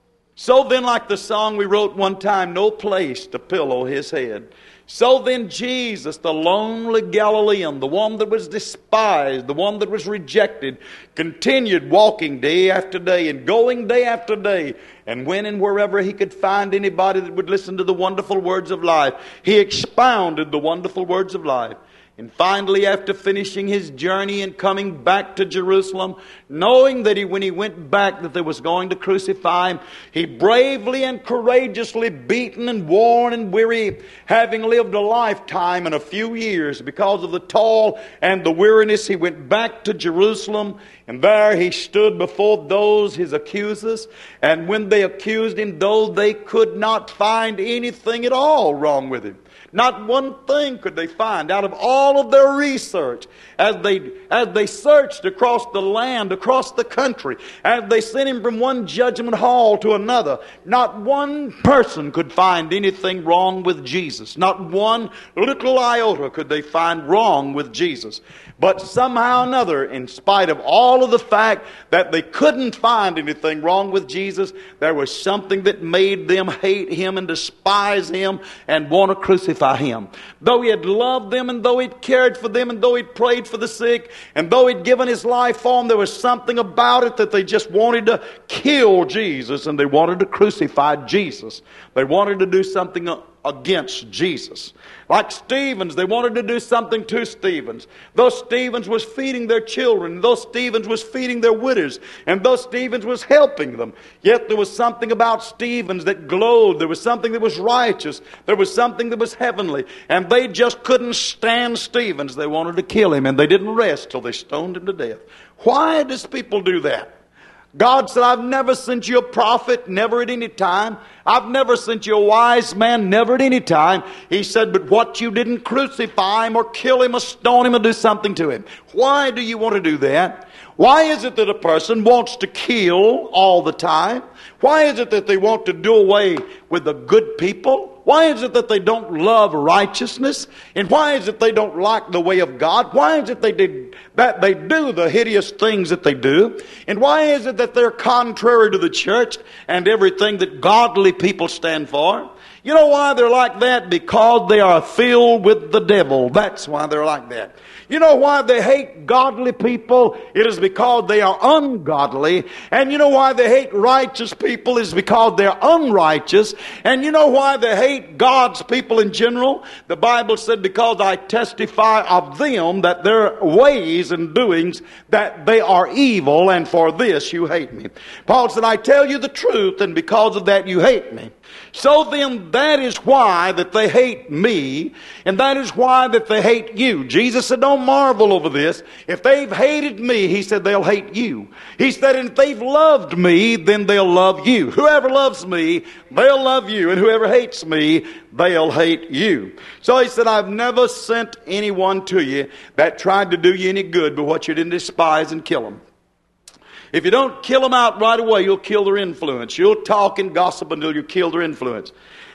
So then, like the song we wrote one time, no place to pillow His head. So then Jesus, the lonely Galilean, the one that was despised, the one that was rejected, continued walking day after day and going day after day. And when and wherever He could find anybody that would listen to the wonderful words of life, He expounded the wonderful words of life. And finally, after finishing His journey and coming back to Jerusalem, knowing that when He went back that they was going to crucify Him, He bravely and courageously, beaten and worn and weary, having lived a lifetime and a few years because of the toil and the weariness, He went back to Jerusalem. And there He stood before those His accusers. And when they accused Him, though they could not find anything at all wrong with Him, not one thing could they find out of all of their research as they searched across the land, across the country, as they sent Him from one judgment hall to another. Not one person could find anything wrong with Jesus. Not one little iota could they find wrong with Jesus. But somehow or another, in spite of all of the fact that they couldn't find anything wrong with Jesus, there was something that made them hate Him and despise Him and want to crucify Him. Though He had loved them, and though He'd cared for them, and though He'd prayed for the sick, and though He'd given His life for them, there was something about it that they just wanted to kill Jesus, and they wanted to crucify Jesus. They wanted to do something against Jesus. Like Stevens, they wanted to do something to Stevens. Though Stevens was feeding their children, though Stevens was feeding their widows, and though Stevens was helping them, yet there was something about Stevens that glowed. There was something that was righteous. There was something that was heavenly. And they just couldn't stand Stevens. They wanted to kill him, and they didn't rest till they stoned him to death. Why does people do that? God said, I've never sent you a prophet, never at any time. I've never sent you a wise man, never at any time. He said, but what you didn't crucify Him or kill Him or stone Him or do something to Him. Why do you want to do that? Why is it that a person wants to kill all the time? Why is it that they want to do away with the good people? Why is it that they don't love righteousness? And why is it they don't like the way of God? Why is it that they do the hideous things that they do? And why is it that they're contrary to the church and everything that godly people stand for? You know why they're like that? Because they are filled with the devil. That's why they're like that. You know why they hate godly people? It is because they are ungodly. And you know why they hate righteous people? It is because they're unrighteous. And you know why they hate God's people in general? The Bible said, because I testify of them that their ways and doings, that they are evil, and for this you hate me. Paul said, I tell you the truth, and because of that you hate me. So then that is why that they hate me, and that is why that they hate you. Jesus said, don't marvel over this. If they've hated me, he said, they'll hate you. He said, and if they've loved me, then they'll love you. Whoever loves me, they'll love you, and whoever hates me, they'll hate you. So he said, I've never sent anyone to you that tried to do you any good, but what you didn't despise and kill them. If you don't kill them out right away, you'll kill their influence. You'll talk and gossip until you kill their influence.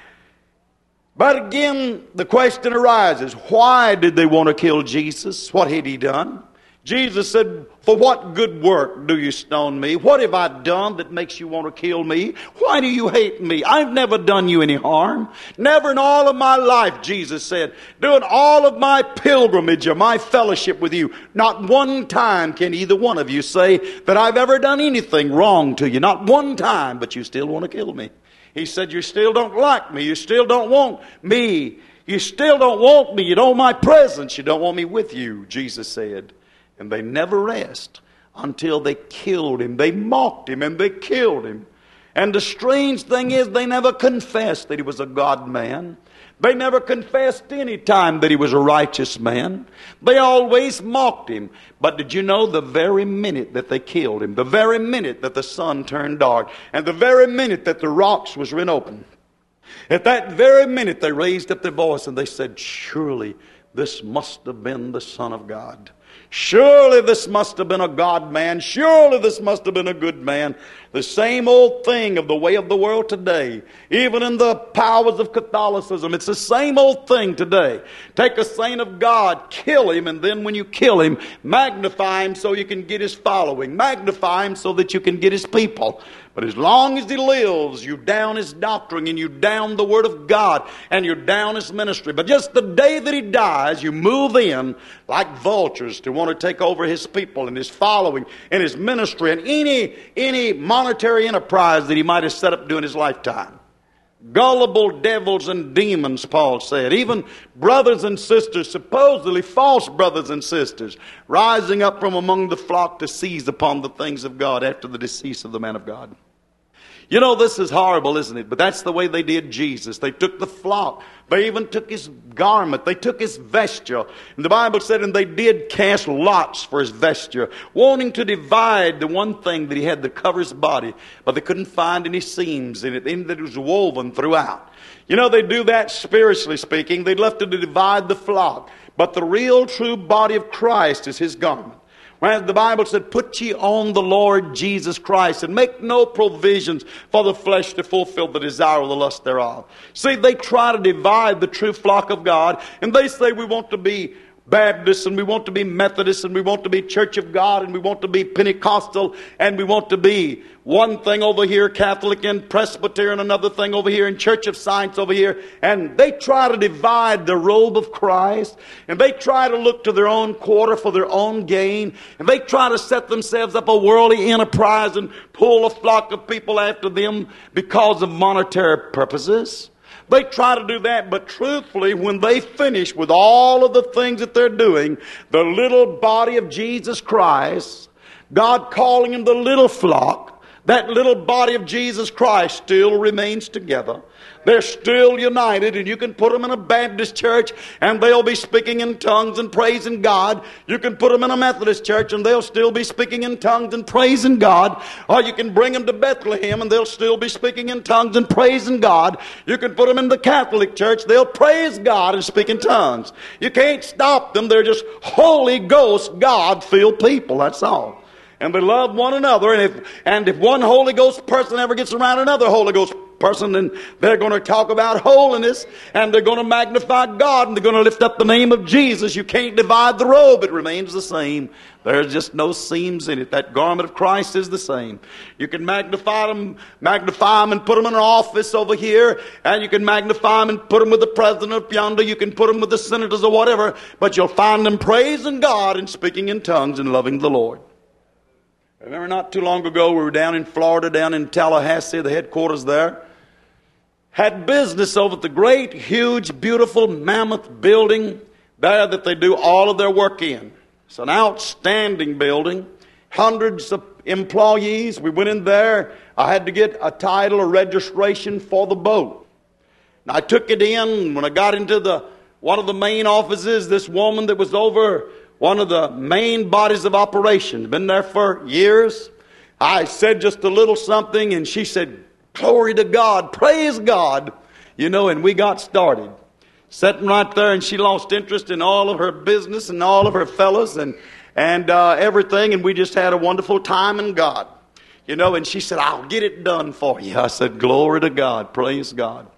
But again, the question arises, why did they want to kill Jesus? What had he done? Jesus said, for what good work do you stone me? What have I done that makes you want to kill me? Why do you hate me? I've never done you any harm. Never in all of my life, Jesus said, doing all of my pilgrimage or my fellowship with you, not one time can either one of you say that I've ever done anything wrong to you. Not one time, but you still want to kill me. He said, you still don't like me. You still don't want me. You still don't want me. You don't want my presence. You don't want me with you, Jesus said. And they never rest until they killed him. They mocked him and they killed him. And the strange thing is, they never confessed that he was a God-man. They never confessed any time that he was a righteous man. They always mocked him. But did you know the very minute that they killed him, the very minute that the sun turned dark, and the very minute that the rocks was rent open, at that very minute they raised up their voice and they said, surely this must have been the Son of God. Surely this must have been a God-man. Surely this must have been a good man. The same old thing of the way of the world today. Even in the powers of Catholicism, it's the same old thing today. Take a saint of God, kill him, and then when you kill him, magnify him so you can get his following. Magnify him so that you can get his people. But as long as he lives, you down his doctrine and you down the Word of God and you down his ministry. But just the day that he dies, you move in like vultures to want to take over his people and his following and his ministry and any monetary enterprise that he might have set up during his lifetime. Gullible devils and demons, Paul said. Even brothers and sisters, supposedly false brothers and sisters, rising up from among the flock to seize upon the things of God after the decease of the man of God. You know, this is horrible, isn't it? But that's the way they did Jesus. They took the flock. They even took his garment. They took his vesture. And the Bible said, and they did cast lots for his vesture, wanting to divide the one thing that he had that covers his body. But they couldn't find any seams in it, and that it was woven throughout. You know, they do that spiritually speaking. They left it to divide the flock. But the real true body of Christ is his garment. When the Bible said, put ye on the Lord Jesus Christ and make no provisions for the flesh to fulfill the desire of the lust thereof. See, they try to divide the true flock of God, and they say we want to be Baptists, and we want to be Methodists, and we want to be Church of God, and we want to be Pentecostal, and we want to be one thing over here, Catholic and Presbyterian, another thing over here, and Church of Science over here. And they try to divide the robe of Christ, and they try to look to their own quarter for their own gain, and they try to set themselves up a worldly enterprise and pull a flock of people after them because of monetary purposes. They try to do that, but truthfully, when they finish with all of the things that they're doing, the little body of Jesus Christ, God calling him the little flock, that little body of Jesus Christ still remains together. They're still united, and you can put them in a Baptist church and they'll be speaking in tongues and praising God. You can put them in a Methodist church and they'll still be speaking in tongues and praising God. Or you can bring them to Bethlehem and they'll still be speaking in tongues and praising God. You can put them in the Catholic church, they'll praise God and speak in tongues. You can't stop them. They're just Holy Ghost, God-filled people, that's all. And they love one another. And if one Holy Ghost person ever gets around another Holy Ghost person, and they're going to talk about holiness, and they're going to magnify God, and they're going to lift up the name of Jesus. You can't divide the robe. It remains the same. There's just no seams in it. That garment of Christ is the same. You can magnify them and put them in an office over here, and you can magnify them and put them with the president up yonder. You can put them with the senators or whatever, but you'll find them praising God and speaking in tongues and loving the Lord. I remember not too long ago, we were down in Florida, down in Tallahassee, the headquarters there. Had business over at the great, huge, beautiful, mammoth building there that they do all of their work in. It's an outstanding building. Hundreds of employees. We went in there. I had to get a title or registration for the boat. And I took it in. When I got into one of the main offices, this woman that was over one of the main bodies of operations, been there for years. I said just a little something, and she said, "Glory to God, praise God." And we got started. Sitting right there, and she lost interest in all of her business and all of her fellows and everything, and we just had a wonderful time in God. And she said, "I'll get it done for you." I said, "Glory to God, praise God."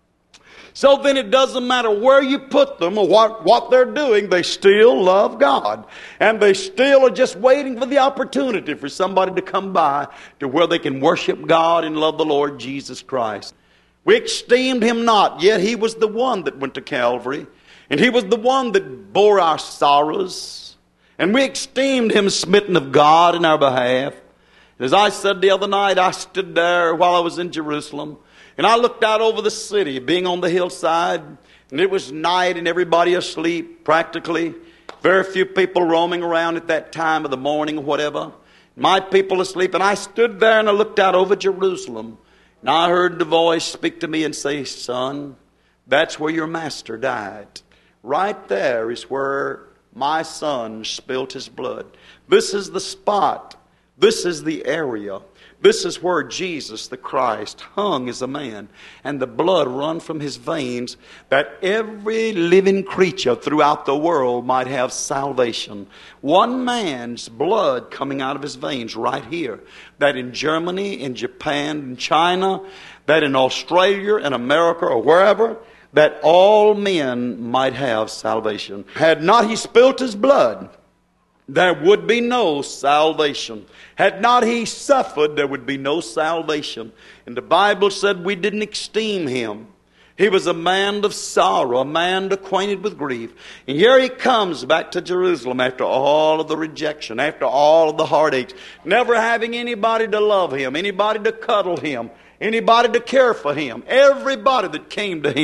So then it doesn't matter where you put them or what they're doing, they still love God. And they still are just waiting for the opportunity for somebody to come by to where they can worship God and love the Lord Jesus Christ. We esteemed him not, yet he was the one that went to Calvary. And he was the one that bore our sorrows. And we esteemed him smitten of God in our behalf. As I said the other night, I stood there while I was in Jerusalem. And I looked out over the city, being on the hillside. And it was night and everybody asleep, practically. Very few people roaming around at that time of the morning or whatever. My people asleep. And I stood there and I looked out over Jerusalem. And I heard the voice speak to me and say, "Son, that's where your master died. Right there is where my son spilt his blood. This is the spot. This is the area. This is where Jesus the Christ hung as a man, and the blood run from his veins, that every living creature throughout the world might have salvation." One man's blood coming out of his veins right here. That in Germany, in Japan, in China, that in Australia, in America, or wherever, that all men might have salvation. Had not he spilt his blood, there would be no salvation. Had not he suffered, there would be no salvation. And the Bible said we didn't esteem him. He was a man of sorrow, a man acquainted with grief. And here he comes back to Jerusalem after all of the rejection, after all of the heartaches, never having anybody to love him, anybody to cuddle him, anybody to care for him. Everybody that came to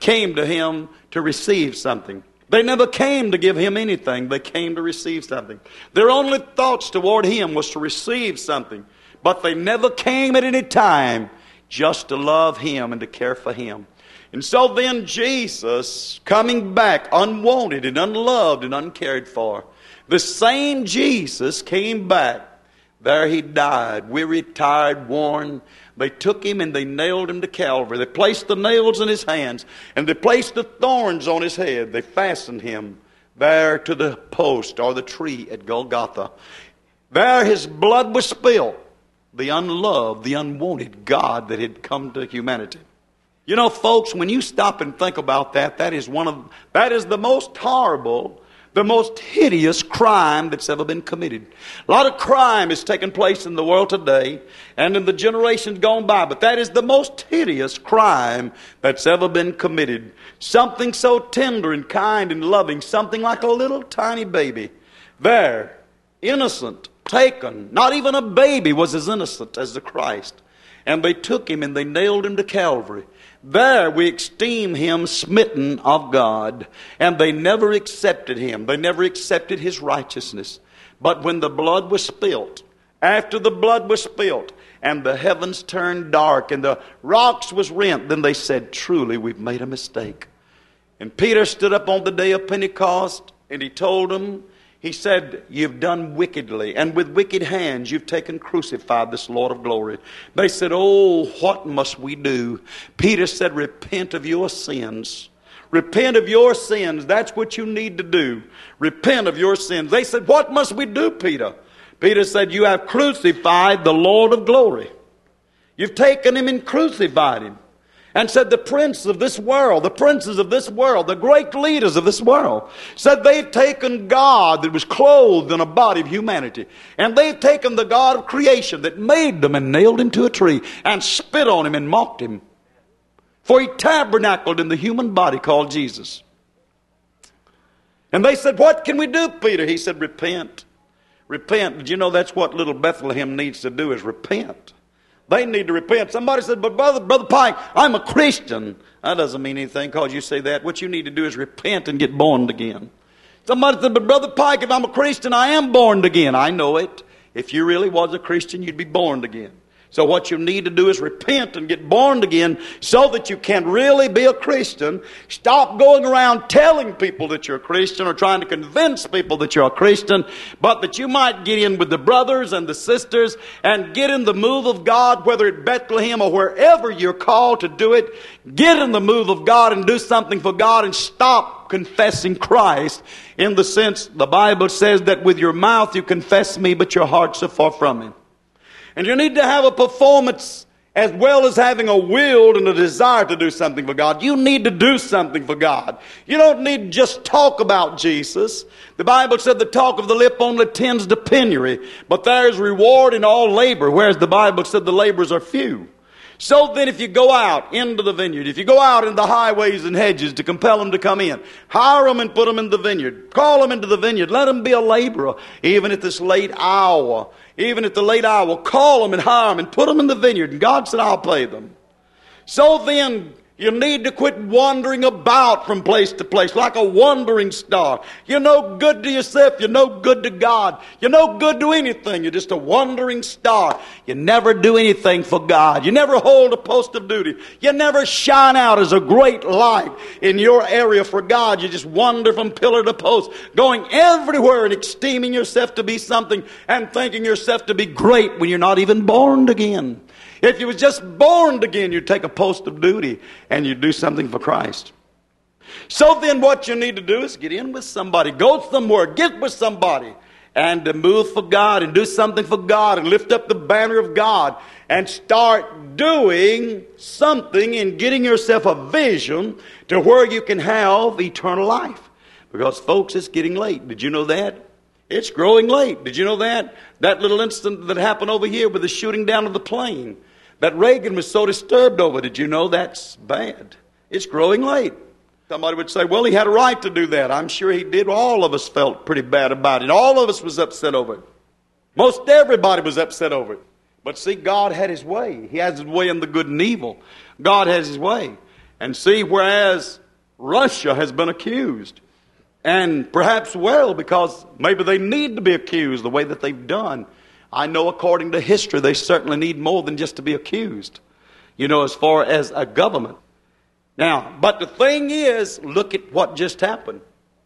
him to receive something. They never came to give him anything. They came to receive something. Their only thoughts toward him was to receive something. But they never came at any time just to love him and to care for him. And so then Jesus, coming back unwanted and unloved and uncared for, the same Jesus came back. There he died, weary, tired, worn. They took him and they nailed him to Calvary. They placed the nails in his hands and they placed the thorns on his head. They fastened him there to the post or the tree at Golgotha. There his blood was spilled. The unloved, the unwanted God that had come to humanity. You know, folks, when you stop and think about that, that is the most horrible, the most hideous crime that's ever been committed. A lot of crime has taken place in the world today and in the generations gone by, but that is the most hideous crime that's ever been committed. Something so tender and kind and loving, something like a little tiny baby. There, innocent, taken. Not even a baby was as innocent as the Christ. And they took him and they nailed him to Calvary. There we esteem him smitten of God. And they never accepted him. They never accepted his righteousness. But when the blood was spilt, after the blood was spilt, and the heavens turned dark, and the rocks was rent, then they said, truly we've made a mistake. And Peter stood up on the day of Pentecost, and he told them, he said, you've done wickedly, and with wicked hands you've crucified this Lord of glory. They said, oh, what must we do? Peter said, repent of your sins. Repent of your sins. That's what you need to do. Repent of your sins. They said, what must we do, Peter? Peter said, you have crucified the Lord of glory. You've taken him and crucified him. And said the princes of this world, the great leaders of this world, said they've taken God that was clothed in a body of humanity. And they've taken the God of creation that made them and nailed him to a tree and spit on him and mocked him. For he tabernacled in the human body called Jesus. And they said, what can we do, Peter? He said, repent. Repent. Did you know that's what little Bethlehem needs to do, is repent? They need to repent. Somebody said, but Brother Pike, I'm a Christian. That doesn't mean anything because you say that. What you need to do is repent and get born again. Somebody said, but Brother Pike, if I'm a Christian, I am born again. I know it. If you really was a Christian, you'd be born again. So what you need to do is repent and get born again so that you can really be a Christian. Stop going around telling people that you're a Christian or trying to convince people that you're a Christian, but that you might get in with the brothers and the sisters and get in the move of God, whether at Bethlehem or wherever you're called to do it. Get in the move of God and do something for God and stop confessing Christ in the sense the Bible says that with your mouth you confess me, but your heart's so far from him. And you need to have a performance as well as having a will and a desire to do something for God. You need to do something for God. You don't need to just talk about Jesus. The Bible said the talk of the lip only tends to penury, but there is reward in all labor, whereas the Bible said the laborers are few. So then if you go out into the vineyard, if you go out in the highways and hedges to compel them to come in, hire them and put them in the vineyard. Call them into the vineyard. Let them be a laborer, even at this late hour. Even at the late hour, call them and hire them and put them in the vineyard. And God said, I'll pay them. So then, you need to quit wandering about from place to place like a wandering star. You're no good to yourself. You're no good to God. You're no good to anything. You're just a wandering star. You never do anything for God. You never hold a post of duty. You never shine out as a great light in your area for God. You just wander from pillar to post, going everywhere and esteeming yourself to be something and thinking yourself to be great when you're not even born again. If you was just born again, you'd take a post of duty and you'd do something for Christ. So then what you need to do is get in with somebody. Go somewhere, get with somebody, and to move for God and do something for God and lift up the banner of God and start doing something and getting yourself a vision to where you can have eternal life. Because, folks, it's getting late. Did you know that? It's growing late. Did you know that? That little incident that happened over here with the shooting down of the plane that Reagan was so disturbed over. Did you know that's bad? It's growing late. Somebody would say, well, he had a right to do that. I'm sure he did. All of us felt pretty bad about it. All of us was upset over it. Most everybody was upset over it. But see, God had his way. He has his way in the good and evil. God has his way. And see, whereas Russia has been accused, and perhaps well, because maybe they need to be accused the way that they've done. I know according to history, they certainly need more than just to be accused, you know, as far as a government. Now, but the thing is, look at what just happened.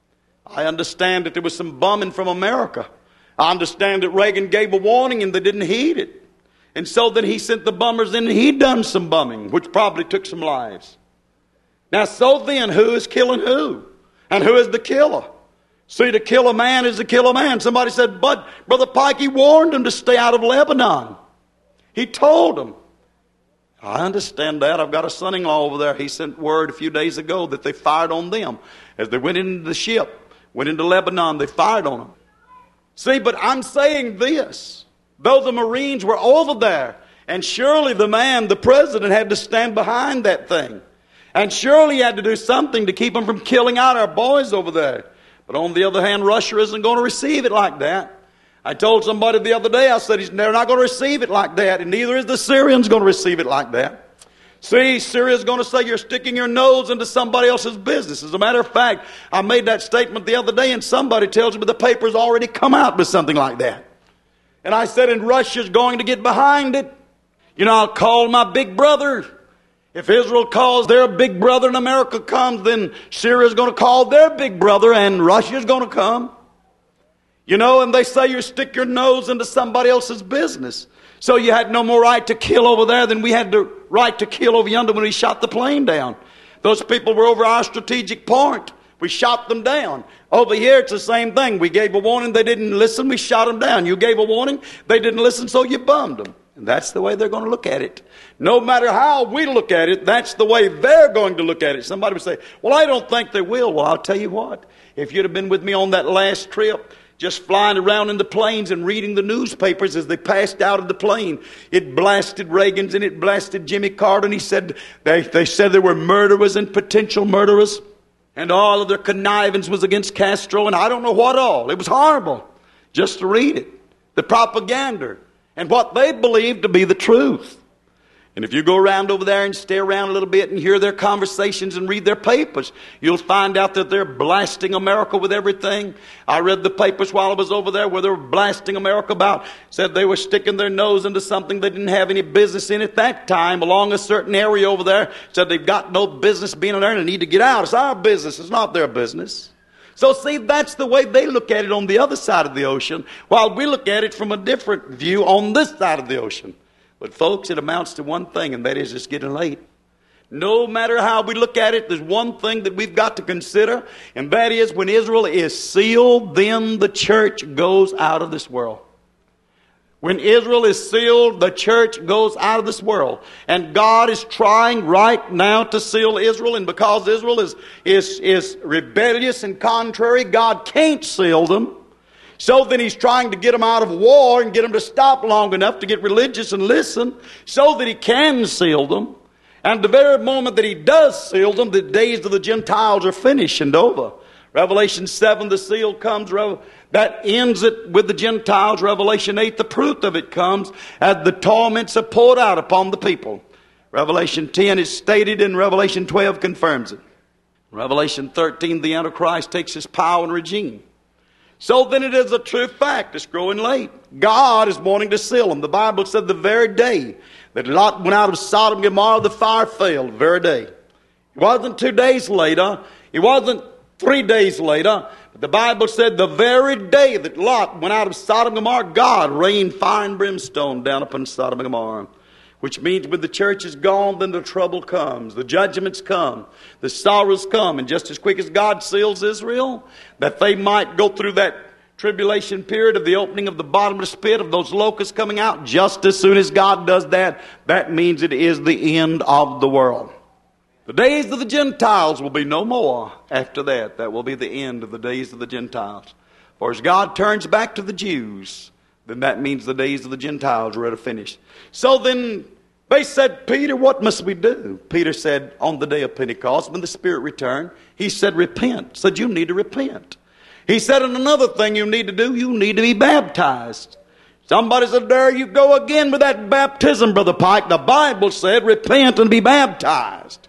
I understand that there was some bombing from America. I understand that Reagan gave a warning and they didn't heed it. And so then he sent the bombers in and he done some bombing, which probably took some lives. Now, so then, who is killing who? And who is the killer? See, to kill a man is to kill a man. Somebody said, but Brother Pike, he warned them to stay out of Lebanon. He told them. I understand that. I've got a son-in-law over there. He sent word a few days ago that they fired on them. As they went into the ship, went into Lebanon, they fired on them. See, but I'm saying this. Though the Marines were over there, and surely the president, had to stand behind that thing. And surely he had to do something to keep them from killing out our boys over there. But on the other hand, Russia isn't going to receive it like that. I told somebody the other day, I said, they're not going to receive it like that, and neither is the Syrians going to receive it like that. See, Syria's going to say you're sticking your nose into somebody else's business. As a matter of fact, I made that statement the other day, and somebody tells me the paper's already come out with something like that. And I said, and Russia's going to get behind it. You know, I'll call my big brother. If Israel calls their big brother and America comes, then Syria's going to call their big brother and Russia's going to come. You know, and they say you stick your nose into somebody else's business. So you had no more right to kill over there than we had the right to kill over yonder when we shot the plane down. Those people were over our strategic point. We shot them down. Over here, it's the same thing. We gave a warning. They didn't listen. We shot them down. You gave a warning. They didn't listen, so you bummed them. And that's the way they're going to look at it. No matter how we look at it, that's the way they're going to look at it. Somebody would say, well, I don't think they will. Well, I'll tell you what. If you'd have been with me on that last trip, just flying around in the planes and reading the newspapers as they passed out of the plane, it blasted Reagan's and it blasted Jimmy Carter. And he said, they said there were murderers and potential murderers. And all of their connivance was against Castro. And I don't know what all. It was horrible just to read it. The propaganda. And what they believed to be the truth. And if you go around over there and stay around a little bit and hear their conversations and read their papers, you'll find out that they're blasting America with everything. I read the papers while I was over there where they were blasting America about, said they were sticking their nose into something they didn't have any business in at that time along a certain area over there. Said they've got no business being in there and they need to get out. It's our business. It's not their business. So see, that's the way they look at it on the other side of the ocean, while we look at it from a different view on this side of the ocean. But folks, it amounts to one thing, and that is it's getting late. No matter how we look at it, there's one thing that we've got to consider, and that is when Israel is sealed, then the church goes out of this world. When Israel is sealed, the church goes out of this world. And God is trying right now to seal Israel. And because Israel is rebellious and contrary, God can't seal them. So then He's trying to get them out of war and get them to stop long enough to get religious and listen so that He can seal them. And the very moment that He does seal them, the days of the Gentiles are finished and over. Revelation 7, the seal comes. That ends it with the Gentiles. Revelation 8, the proof of it comes as the torments are poured out upon the people. Revelation 10 is stated and Revelation 12 confirms it. Revelation 13, the Antichrist takes his power and regime. So then it is a true fact. It's growing late. God is wanting to seal them. The Bible said the very day that Lot went out of Sodom and Gomorrah, the fire fell. The very day. It wasn't 2 days later. It wasn't 3 days later. But the Bible said the very day that Lot went out of Sodom and Gomorrah, God rained fire and brimstone down upon Sodom and Gomorrah. Which means when the church is gone, then the trouble comes. The judgments come. The sorrows come. And just as quick as God seals Israel, that they might go through that tribulation period of the opening of the bottomless pit, of those locusts coming out, just as soon as God does that, that means it is the end of the world. The days of the Gentiles will be no more after that. That will be the end of the days of the Gentiles. For as God turns back to the Jews, then that means the days of the Gentiles are at a finish. So then they said, Peter, what must we do? Peter said, on the day of Pentecost, when the Spirit returned, he said, repent. Said, you need to repent. He said, and another thing you need to do, you need to be baptized. Somebody said, there you go again with that baptism, Brother Pike. The Bible said, repent and be baptized.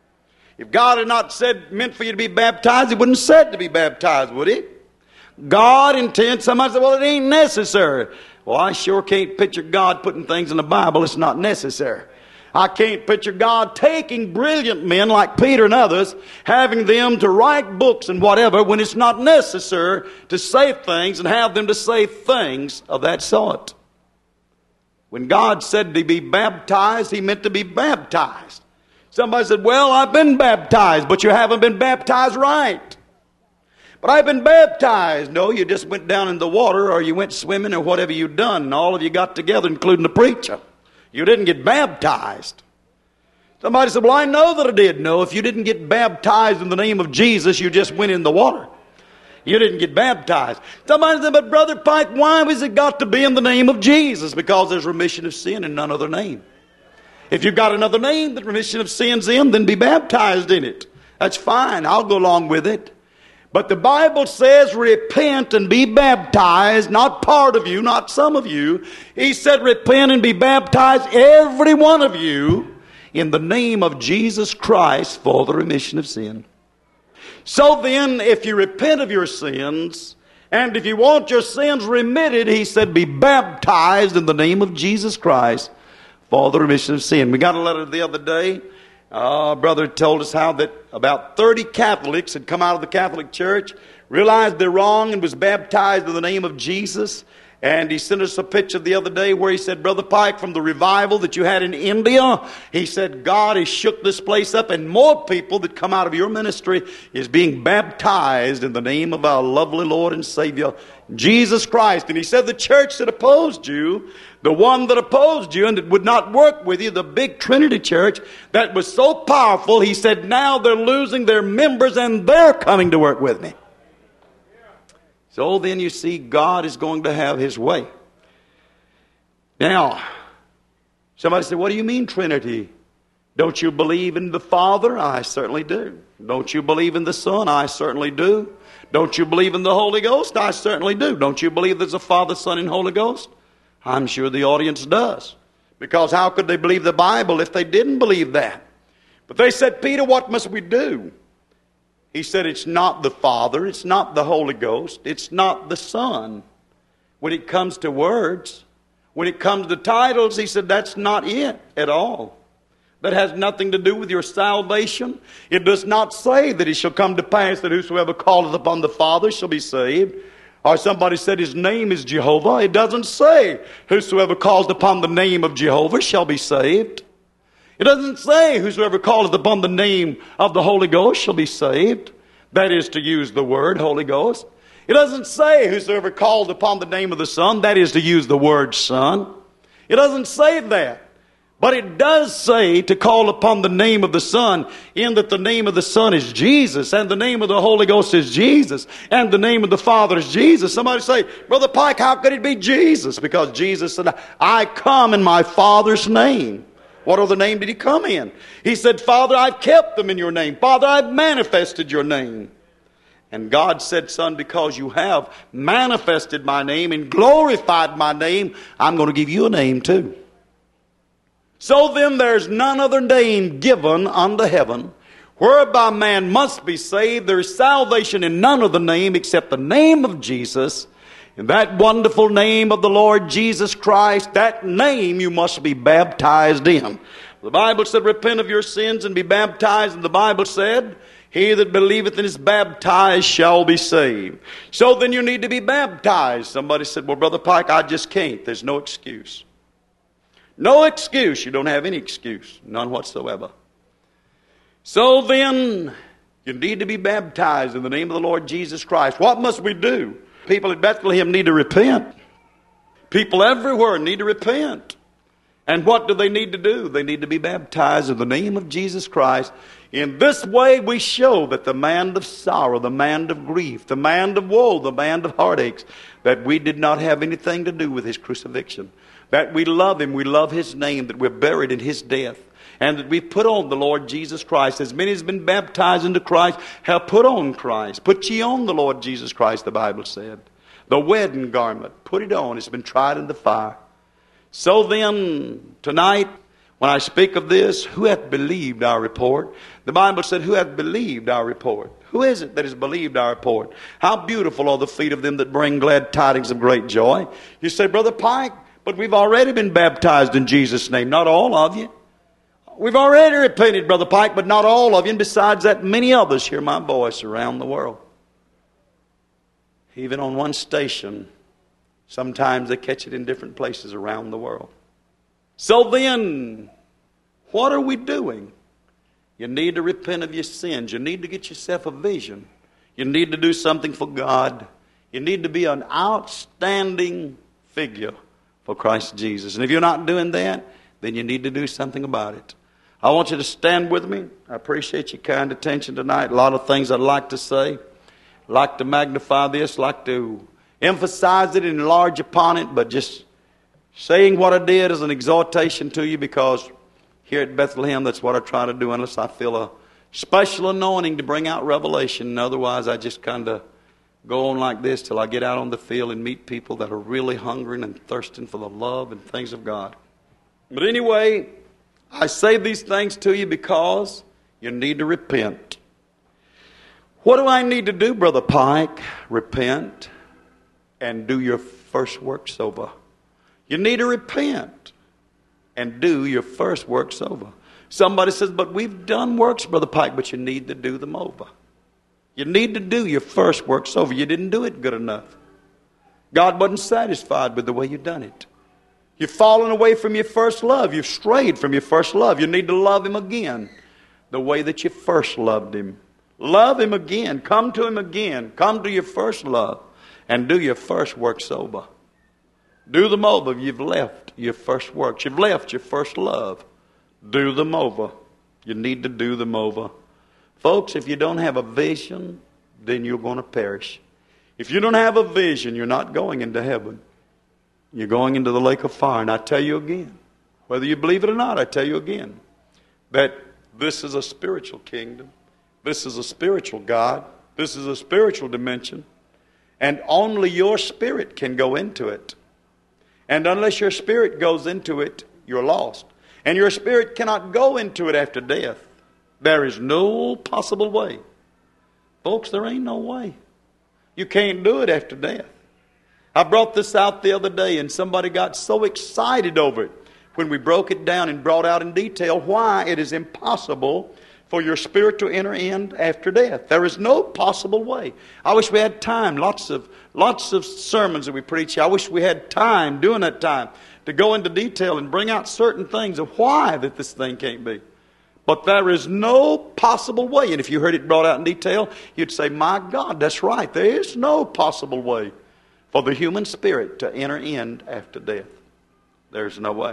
If God had not meant for you to be baptized, He wouldn't have said to be baptized, would He? God intends. Somebody said, well, it ain't necessary. Well, I sure can't picture God putting things in the Bible it's not necessary. I can't picture God taking brilliant men like Peter and others, having them to write books and whatever when it's not necessary to say things and have them to say things of that sort. When God said to be baptized, He meant to be baptized. Somebody said, well, I've been baptized, but you haven't been baptized right. But I've been baptized. No, you just went down in the water or you went swimming or whatever you've done. And all of you got together, including the preacher. You didn't get baptized. Somebody said, well, I know that I did. No, if you didn't get baptized in the name of Jesus, you just went in the water. You didn't get baptized. Somebody said, but Brother Pike, why has it got to be in the name of Jesus? Because there's remission of sin in none other name. If you've got another name that remission of sin's in, then be baptized in it. That's fine. I'll go along with it. But the Bible says repent and be baptized, not part of you, not some of you. He said repent and be baptized, every one of you, in the name of Jesus Christ for the remission of sin. So then, if you repent of your sins, and if you want your sins remitted, he said be baptized in the name of Jesus Christ for the remission of sin. We got a letter the other day. A brother told us how that about 30 Catholics had come out of the Catholic Church, realized they're wrong and was baptized in the name of Jesus. And he sent us a picture the other day where he said, Brother Pike, from the revival that you had in India, he said, God has shook this place up, and more people that come out of your ministry is being baptized in the name of our lovely Lord and Savior, Jesus Christ. And he said the church that opposed you, the one that opposed you and that would not work with you, the big Trinity Church that was so powerful, he said now they're losing their members and they're coming to work with me. So then you see, God is going to have His way. Now, somebody said, what do you mean Trinity? Don't you believe in the Father? I certainly do. Don't you believe in the Son? I certainly do. Don't you believe in the Holy Ghost? I certainly do. Don't you believe there's a Father, Son, and Holy Ghost? I'm sure the audience does. Because how could they believe the Bible if they didn't believe that? But they said, Peter, what must we do? He said, it's not the Father, it's not the Holy Ghost, it's not the Son. When it comes to words, when it comes to titles, he said, that's not it at all. That has nothing to do with your salvation. It does not say that it shall come to pass that whosoever calleth upon the Father shall be saved. Or somebody said his name is Jehovah. It doesn't say whosoever calls upon the name of Jehovah shall be saved. It doesn't say whosoever calleth upon the name of the Holy Ghost shall be saved. That is to use the word Holy Ghost. It doesn't say whosoever called upon the name of the Son. That is to use the word Son. It doesn't say that. But it does say to call upon the name of the Son, in that the name of the Son is Jesus, and the name of the Holy Ghost is Jesus, and the name of the Father is Jesus. Somebody say, Brother Pike, how could it be Jesus? Because Jesus said, I come in my Father's name. What other name did He come in? He said, Father, I've kept them in your name. Father, I've manifested your name. And God said, Son, because you have manifested my name and glorified my name, I'm going to give you a name too. So then there's none other name given under heaven whereby man must be saved. There is salvation in none other name except the name of Jesus. In that wonderful name of the Lord Jesus Christ, that name you must be baptized in. The Bible said, repent of your sins and be baptized. And the Bible said, he that believeth and is baptized shall be saved. So then you need to be baptized. Somebody said, well, Brother Pike, I just can't. There's no excuse. No excuse. You don't have any excuse. None whatsoever. So then you need to be baptized in the name of the Lord Jesus Christ. What must we do? People at Bethlehem need to repent. People everywhere need to repent. And what do they need to do? They need to be baptized in the name of Jesus Christ. In this way we show that the man of sorrow, the man of grief, the man of woe, the man of heartaches, that we did not have anything to do with His crucifixion. That we love Him, we love His name, that we're buried in His death. And that we put on the Lord Jesus Christ. As many as have been baptized into Christ have put on Christ. Put ye on the Lord Jesus Christ, the Bible said. The wedding garment, put it on. It's been tried in the fire. So then, tonight, when I speak of this, who hath believed our report? The Bible said, who hath believed our report? Who is it that has believed our report? How beautiful are the feet of them that bring glad tidings of great joy. You say, Brother Pike, but we've already been baptized in Jesus' name. Not all of you. We've already repented, Brother Pike, but not all of you. And besides that, many others hear my voice around the world. Even on one station, sometimes they catch it in different places around the world. So then, what are we doing? You need to repent of your sins. You need to get yourself a vision. You need to do something for God. You need to be an outstanding figure for Christ Jesus. And if you're not doing that, then you need to do something about it. I want you to stand with me. I appreciate your kind attention tonight. A lot of things I'd like to say. Like to magnify this, like to emphasize it, enlarge upon it, but just saying what I did is an exhortation to you, because here at Bethlehem, that's what I try to do, unless I feel a special anointing to bring out revelation. Otherwise, I just kind of go on like this till I get out on the field and meet people that are really hungering and thirsting for the love and things of God. But anyway, I say these things to you because you need to repent. What do I need to do, Brother Pike? Repent and do your first works over. You need to repent and do your first works over. Somebody says, but we've done works, Brother Pike, but you need to do them over. You need to do your first works over. You didn't do it good enough. God wasn't satisfied with the way you've done it. You've fallen away from your first love. You've strayed from your first love. You need to love Him again the way that you first loved Him. Love Him again. Come to Him again. Come to your first love and do your first works over. Do them over. You've left your first works. You've left your first love. Do them over. You need to do them over. Folks, if you don't have a vision, then you're going to perish. If you don't have a vision, you're not going into heaven. You're going into the lake of fire. And I tell you again, whether you believe it or not, I tell you again, that this is a spiritual kingdom. This is a spiritual God. This is a spiritual dimension. And only your spirit can go into it. And unless your spirit goes into it, you're lost. And your spirit cannot go into it after death. There is no possible way. Folks, there ain't no way. You can't do it after death. I brought this out the other day, and somebody got so excited over it when we broke it down and brought out in detail why it is impossible for your spirit to enter in after death. There is no possible way. I wish we had time. Lots of sermons that we preach. I wish we had time, during that time, to go into detail and bring out certain things of why that this thing can't be. But there is no possible way. And if you heard it brought out in detail, you'd say, my God, that's right. There is no possible way for the human spirit to enter in after death. There's no way.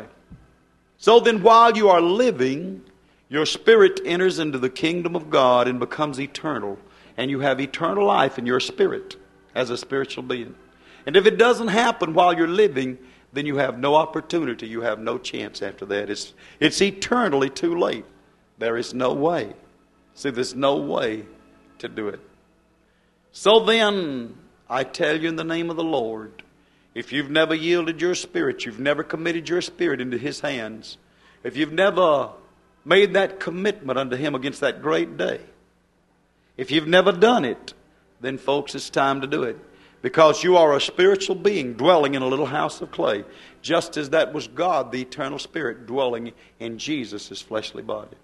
So then while you are living, your spirit enters into the kingdom of God and becomes eternal. And you have eternal life in your spirit as a spiritual being. And if it doesn't happen while you're living, then you have no opportunity. You have no chance after that. It's eternally too late. There is no way. See, there's no way to do it. So then, I tell you in the name of the Lord, if you've never yielded your spirit, you've never committed your spirit into His hands, if you've never made that commitment unto Him against that great day, if you've never done it, then folks, it's time to do it. Because you are a spiritual being dwelling in a little house of clay, just as that was God, the eternal Spirit, dwelling in Jesus' fleshly body.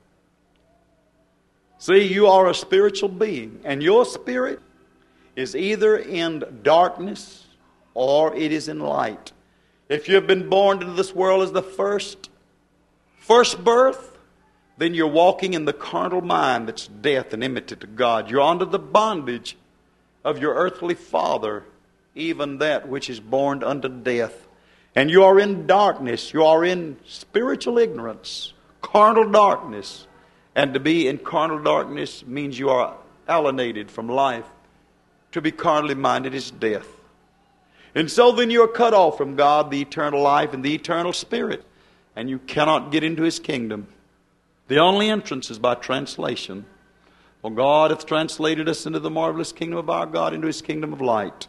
See, you are a spiritual being, and your spirit is either in darkness or it is in light. If you have been born into this world as the first birth, then you're walking in the carnal mind that's death and enmity to God. You're under the bondage of your earthly father, even that which is born unto death. And you are in darkness. You are in spiritual ignorance, carnal darkness. And to be in carnal darkness means you are alienated from life. To be carnally minded is death. And so then you are cut off from God, the eternal life, and the eternal Spirit. And you cannot get into His kingdom. The only entrance is by translation. For God hath translated us into the marvelous kingdom of our God, into His kingdom of light.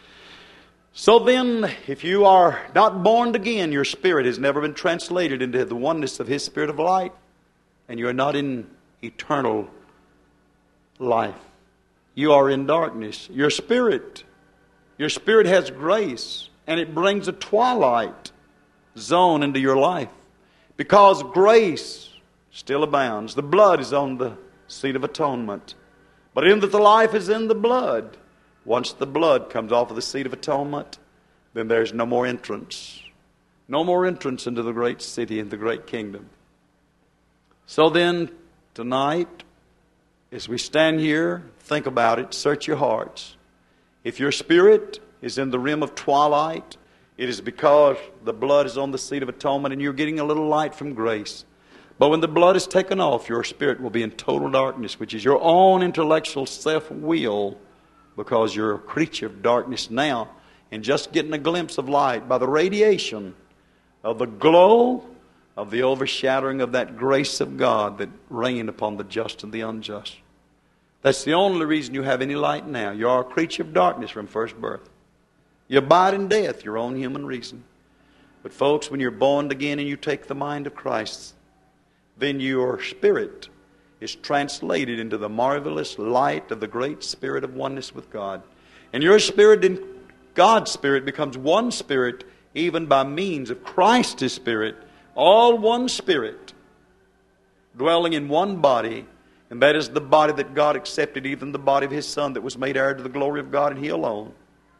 So then, if you are not born again, your spirit has never been translated into the oneness of His Spirit of light, and you are not in eternal life. You are in darkness. Your spirit has grace, and it brings a twilight zone into your life. Because grace still abounds. The blood is on the seat of atonement. But in that the life is in the blood, once the blood comes off of the seat of atonement, then there's no more entrance. No more entrance into the great city and the great kingdom. So then, tonight, as we stand here, think about it, search your hearts. If your spirit is in the rim of twilight, it is because the blood is on the seat of atonement and you're getting a little light from grace. But when the blood is taken off, your spirit will be in total darkness, which is your own intellectual self-will, because you're a creature of darkness now, and just getting a glimpse of light by the radiation of the glow of the overshadowing of that grace of God that reigned upon the just and the unjust. That's the only reason you have any light now. You are a creature of darkness from first birth. You abide in death, your own human reason. But folks, when you're born again and you take the mind of Christ, then your spirit is translated into the marvelous light of the great Spirit of oneness with God. And your spirit and God's Spirit becomes one spirit, even by means of Christ's Spirit, all one spirit, dwelling in one body, and that is the body that God accepted, even the body of His Son that was made heir to the glory of God, and He alone.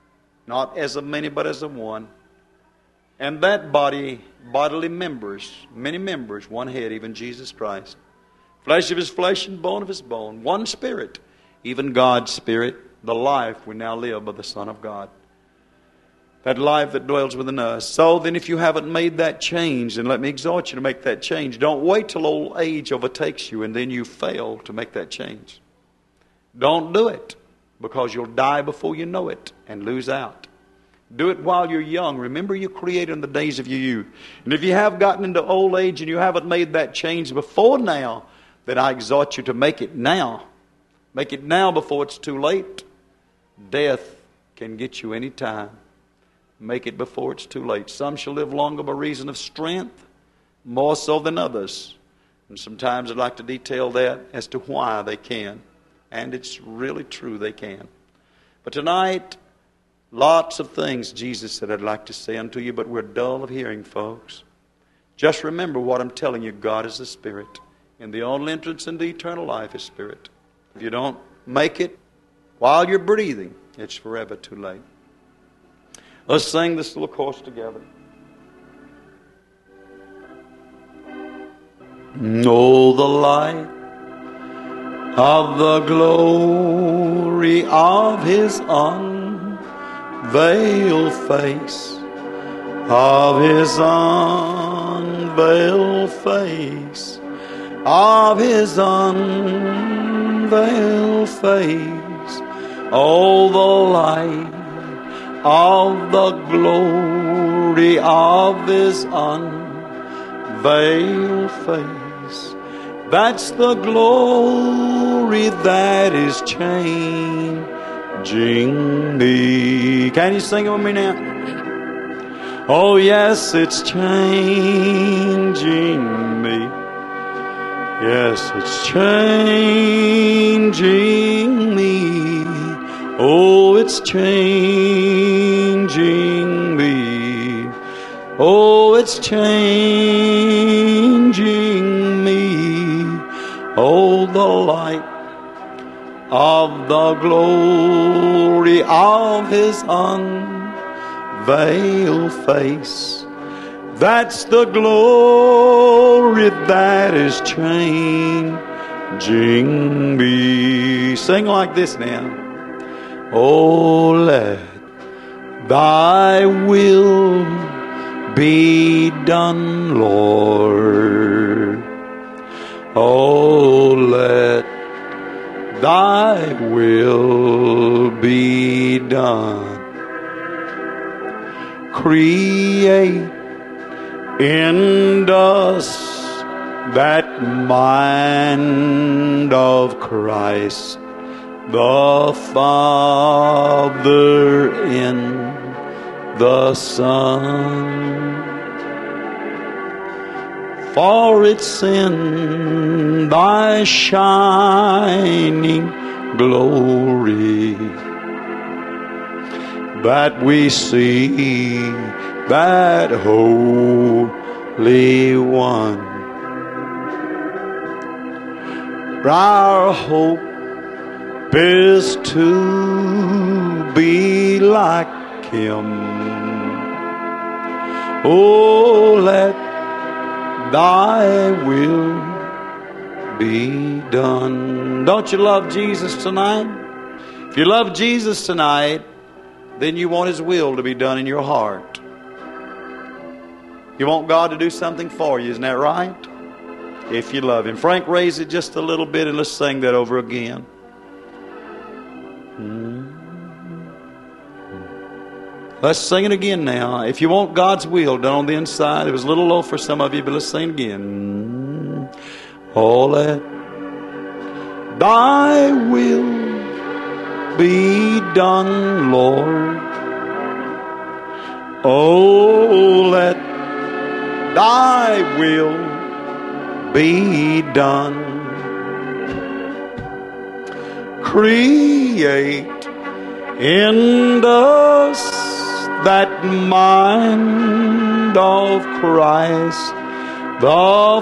not as of many, but as of one. And that body, bodily members, many members, one head, even Jesus Christ. Flesh of his flesh and bone of his bone. One Spirit, even God's Spirit, the life we now live by the Son of God. That life that dwells within us. So then if you haven't made that change, then let me exhort you to make that change. Don't wait till old age overtakes you and then you fail to make that change. Don't do it, because you'll die before you know it and lose out. Do it while you're young. Remember you're created in the days of your youth. And if you have gotten into old age and you haven't made that change before now, then I exhort you to make it now. Make it now before it's too late. Death can get you any time. Make it before it's too late. Some shall live longer by reason of strength, more so than others. And sometimes I'd like to detail that as to why they can. And it's really true, they can. But tonight, lots of things Jesus said I'd like to say unto you, but we're dull of hearing, folks. Just remember what I'm telling you. God is the Spirit. And the only entrance into eternal life is Spirit. If you don't make it while you're breathing, it's forever too late. Let's sing this little chorus together. Oh, the light of the glory of His unveiled face, of His unveiled face, of His unveiled face. Oh, the light of the glory of His unveiled face. That's the glory that is changing me. Can you sing it with me now? Oh yes, it's changing me. Yes, it's changing me. Oh, it's changing me. Oh, it's changing me. Oh, the light of the glory of His unveiled face. That's the glory that is changing me. Sing like this now. Oh, let Thy will be done, Lord. Oh, let Thy will be done. Create in us that mind of Christ, the Father in the Son. For it's in Thy shining glory that we see that Holy One. Our hope is to be like Him. Oh, let Thy will be done. Don't you love Jesus tonight? If you love Jesus tonight, then you want His will to be done in your heart. You want God to do something for you, isn't that right? If you love Him. Frank, raise it just a little bit and let's sing that over again. Let's sing it again now. If you want God's will done on the inside, it was a little low for some of you, but let's sing it again. Oh, let Thy will be done, Lord. Oh, let Thy will be done. Create in us that mind of Christ, the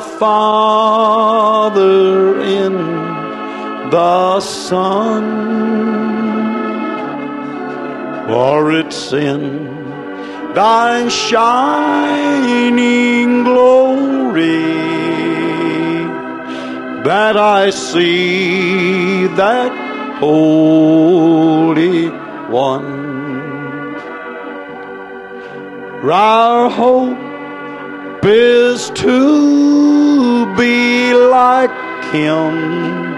Father in the Son. For it's in thy shining glory that I see that Holy One. Our hope is to be like Him.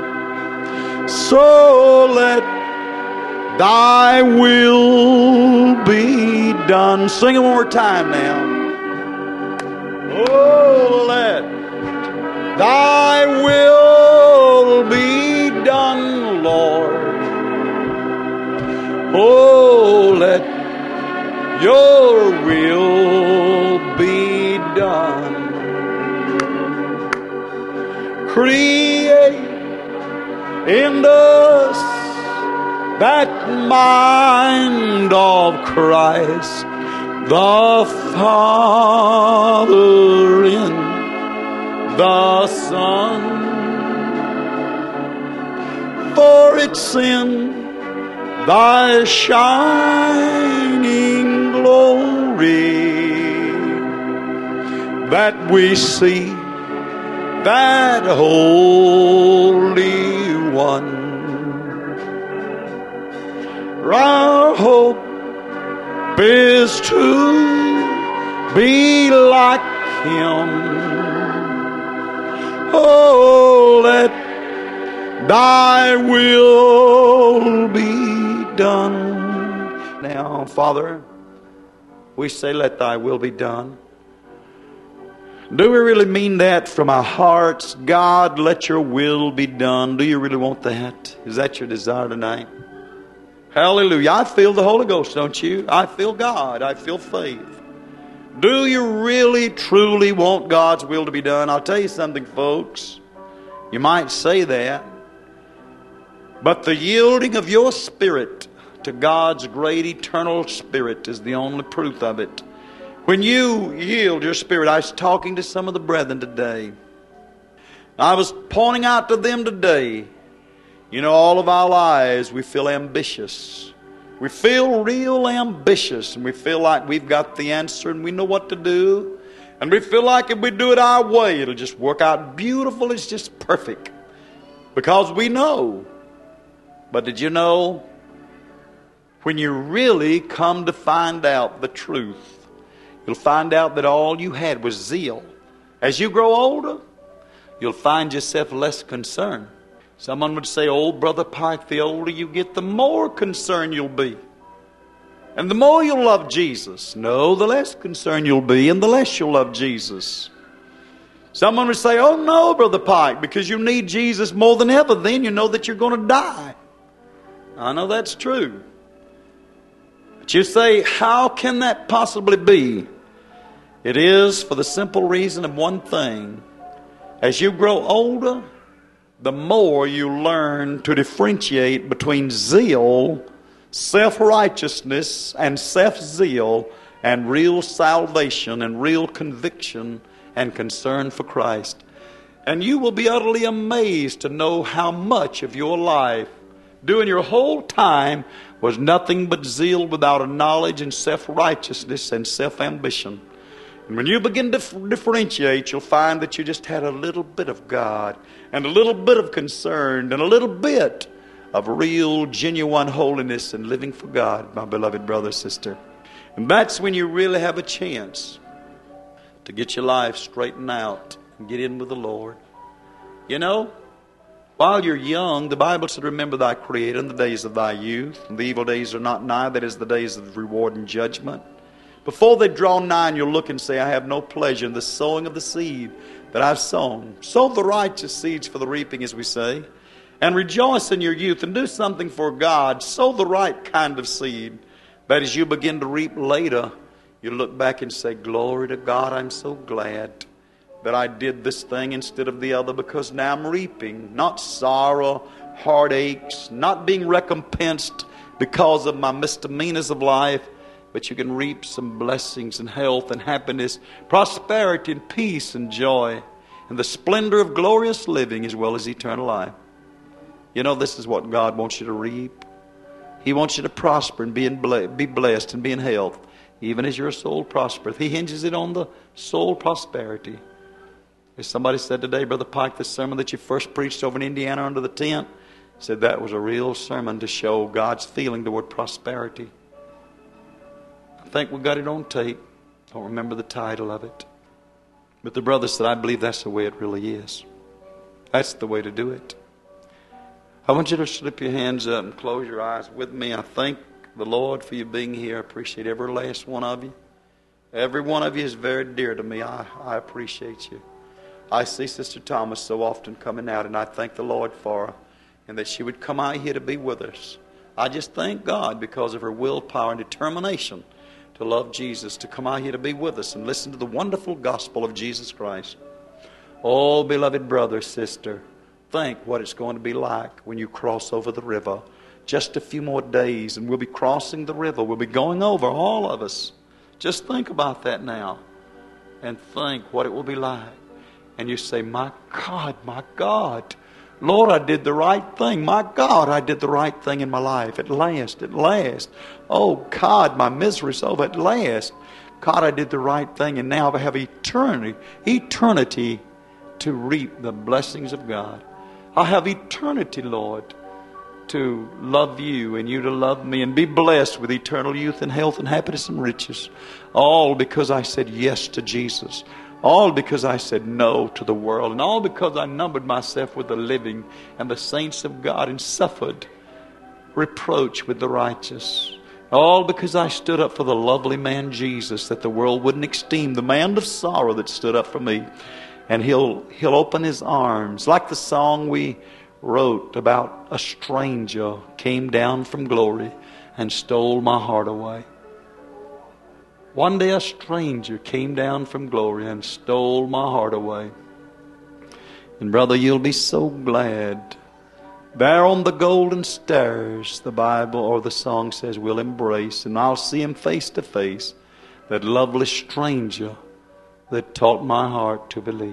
So let thy will be done. Sing it one more time now. Oh, let thy will be done, Lord. Oh, let your will be done. Create in us that mind of Christ, the Father in the Son. For it's in thy shining glory that we see that Holy One. Our hope is to be like Him. Oh, let thy will be done. Now, Father, we say, let thy will be done. Do we really mean that from our hearts? God, let your will be done. Do you really want that? Is that your desire tonight? Hallelujah. I feel the Holy Ghost, don't you? I feel God. I feel faith. Do you really, truly want God's will to be done? I'll tell you something, folks. You might say that. But the yielding of your spirit to God's great eternal spirit is the only proof of it. When you yield your spirit, I was talking to some of the brethren today. I was pointing out to them today, you know, all of our lives we feel ambitious. We feel real ambitious, and we feel like we've got the answer and we know what to do. And we feel like if we do it our way, it'll just work out beautiful. It's just perfect. Because we know. But did you know, when you really come to find out the truth, you'll find out that all you had was zeal. As you grow older, you'll find yourself less concerned. Someone would say, oh, Brother Pike, the older you get, the more concerned you'll be. And the more you'll love Jesus. No, the less concerned you'll be, and the less you'll love Jesus. Someone would say, oh, no, Brother Pike, because you need Jesus more than ever, then you know that you're going to die. I know that's true. But you say, how can that possibly be? It is for the simple reason of one thing. As you grow older, the more you learn to differentiate between zeal, self-righteousness, and self-zeal, and real salvation, and real conviction, and concern for Christ. And you will be utterly amazed to know how much of your life, during your whole time, was nothing but zeal without a knowledge and self-righteousness and self-ambition. And when you begin to differentiate, you'll find that you just had a little bit of God and a little bit of concern and a little bit of real, genuine holiness and living for God, my beloved brother, sister. And that's when you really have a chance to get your life straightened out and get in with the Lord. You know, while you're young, the Bible said, remember thy Creator in the days of thy youth. And the evil days are not nigh, that is the days of reward and judgment. Before they draw nigh, you'll look and say, I have no pleasure in the sowing of the seed that I've sown. Sow the righteous seeds for the reaping, as we say. And rejoice in your youth and do something for God. Sow the right kind of seed. That as you begin to reap later, you look back and say, glory to God, I'm so glad that I did this thing instead of the other, because now I'm reaping, not sorrow, heartaches, not being recompensed because of my misdemeanors of life, but you can reap some blessings and health and happiness, prosperity and peace and joy, and the splendor of glorious living as well as eternal life. You know, this is what God wants you to reap. He wants you to prosper and be blessed and be in health, even as your soul prospereth. He hinges it on the soul prosperity. As somebody said today, Brother Pike, the sermon that you first preached over in Indiana under the tent, said that was a real sermon to show God's feeling toward prosperity. I think we got it on tape. Don't remember the title of it. But the brother said, I believe that's the way it really is. That's the way to do it. I want you to slip your hands up and close your eyes with me. I thank the Lord for you being here. I appreciate every last one of you. Every one of you is very dear to me. I appreciate you. I see Sister Thomas so often coming out, and I thank the Lord for her, and that she would come out here to be with us. I just thank God because of her willpower and determination to love Jesus, to come out here to be with us and listen to the wonderful gospel of Jesus Christ. Oh, beloved brother, sister, think what it's going to be like when you cross over the river. Just a few more days and we'll be crossing the river. We'll be going over, all of us. Just think about that now and think what it will be like. And you say, my God, Lord, I did the right thing. My God, I did the right thing in my life. At last. Oh, God, my misery's over at last. God, I did the right thing, and now I have eternity to reap the blessings of God. I have eternity, Lord, to love you and you to love me and be blessed with eternal youth and health and happiness and riches. All because I said yes to Jesus. All because I said no to the world. And all because I numbered myself with the living and the saints of God and suffered reproach with the righteous. All because I stood up for the lovely man Jesus that the world wouldn't esteem. The man of sorrow that stood up for me. And he'll open his arms. Like the song we wrote about a stranger came down from glory and stole my heart away. One day a stranger came down from glory and stole my heart away. And brother, you'll be so glad. There on the golden stairs, the Bible or the song says, we'll embrace, and I'll see him face to face, that lovely stranger that taught my heart to believe.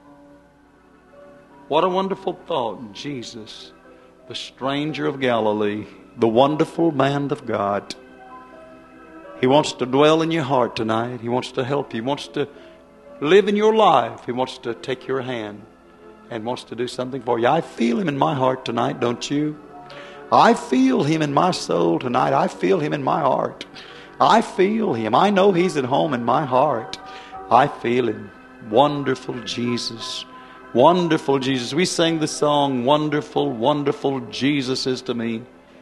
What a wonderful thought. Jesus, the stranger of Galilee, the wonderful man of God. He wants to dwell in your heart tonight. He wants to help you. He wants to live in your life. He wants to take your hand and wants to do something for you. I feel him in my heart tonight, don't you? I feel him in my soul tonight. I feel him in my heart. I feel him. I know he's at home in my heart. I feel him. Wonderful Jesus. Wonderful Jesus. We sang the song, Wonderful, Wonderful Jesus is to me.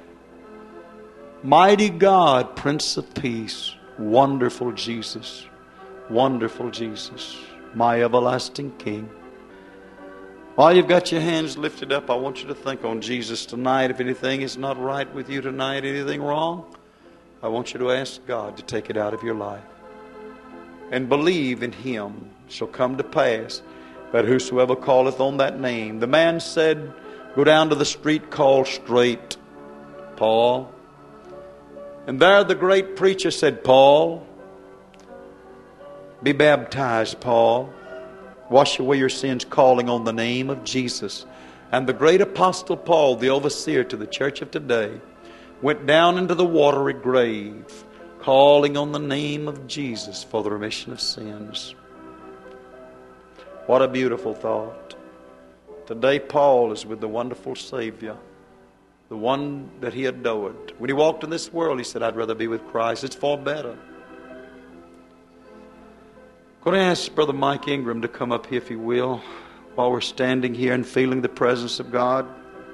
Mighty God, Prince of Peace, wonderful Jesus, wonderful Jesus, my everlasting King. While you've got your hands lifted up, I want you to think on Jesus tonight. If anything is not right with you tonight, anything wrong, I want you to ask God to take it out of your life. And believe in him. It shall come to pass that whosoever calleth on that name. The man said, go down to the street called Straight, Paul. And there the great preacher said, Paul, be baptized, Paul. Wash away your sins, calling on the name of Jesus. And the great apostle Paul, the overseer to the church of today, went down into the watery grave, calling on the name of Jesus for the remission of sins. What a beautiful thought. Today Paul is with the wonderful Savior, the one that he adored. When he walked in this world, he said, I'd rather be with Christ. It's far better. I'm going to ask Brother Mike Ingram to come up here, if he will, while we're standing here and feeling the presence of God.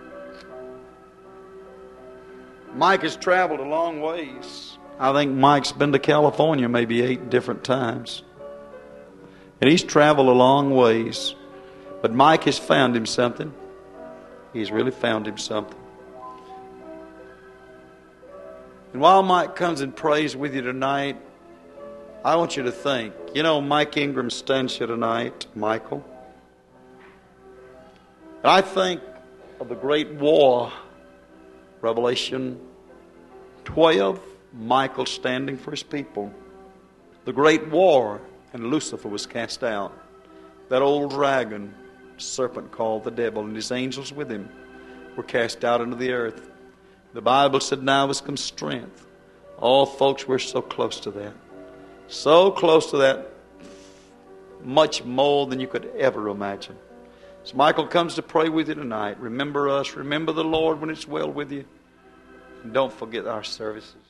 Mike has traveled a long ways. I think Mike's been to California maybe 8 different times. And he's traveled a long ways. But Mike has found him something. He's really found him something. And while Mike comes and prays with you tonight, I want you to think. You know, Mike Ingram stands here tonight, Michael. And I think of the great war, Revelation 12, Michael standing for his people. The great war, and Lucifer was cast out. That old dragon, serpent called the devil, and his angels with him were cast out into the earth. The Bible said, now has come strength. Oh, folks, we're so close to that. So close to that. Much more than you could ever imagine. So Michael comes to pray with you tonight. Remember us. Remember the Lord when it's well with you. And don't forget our services.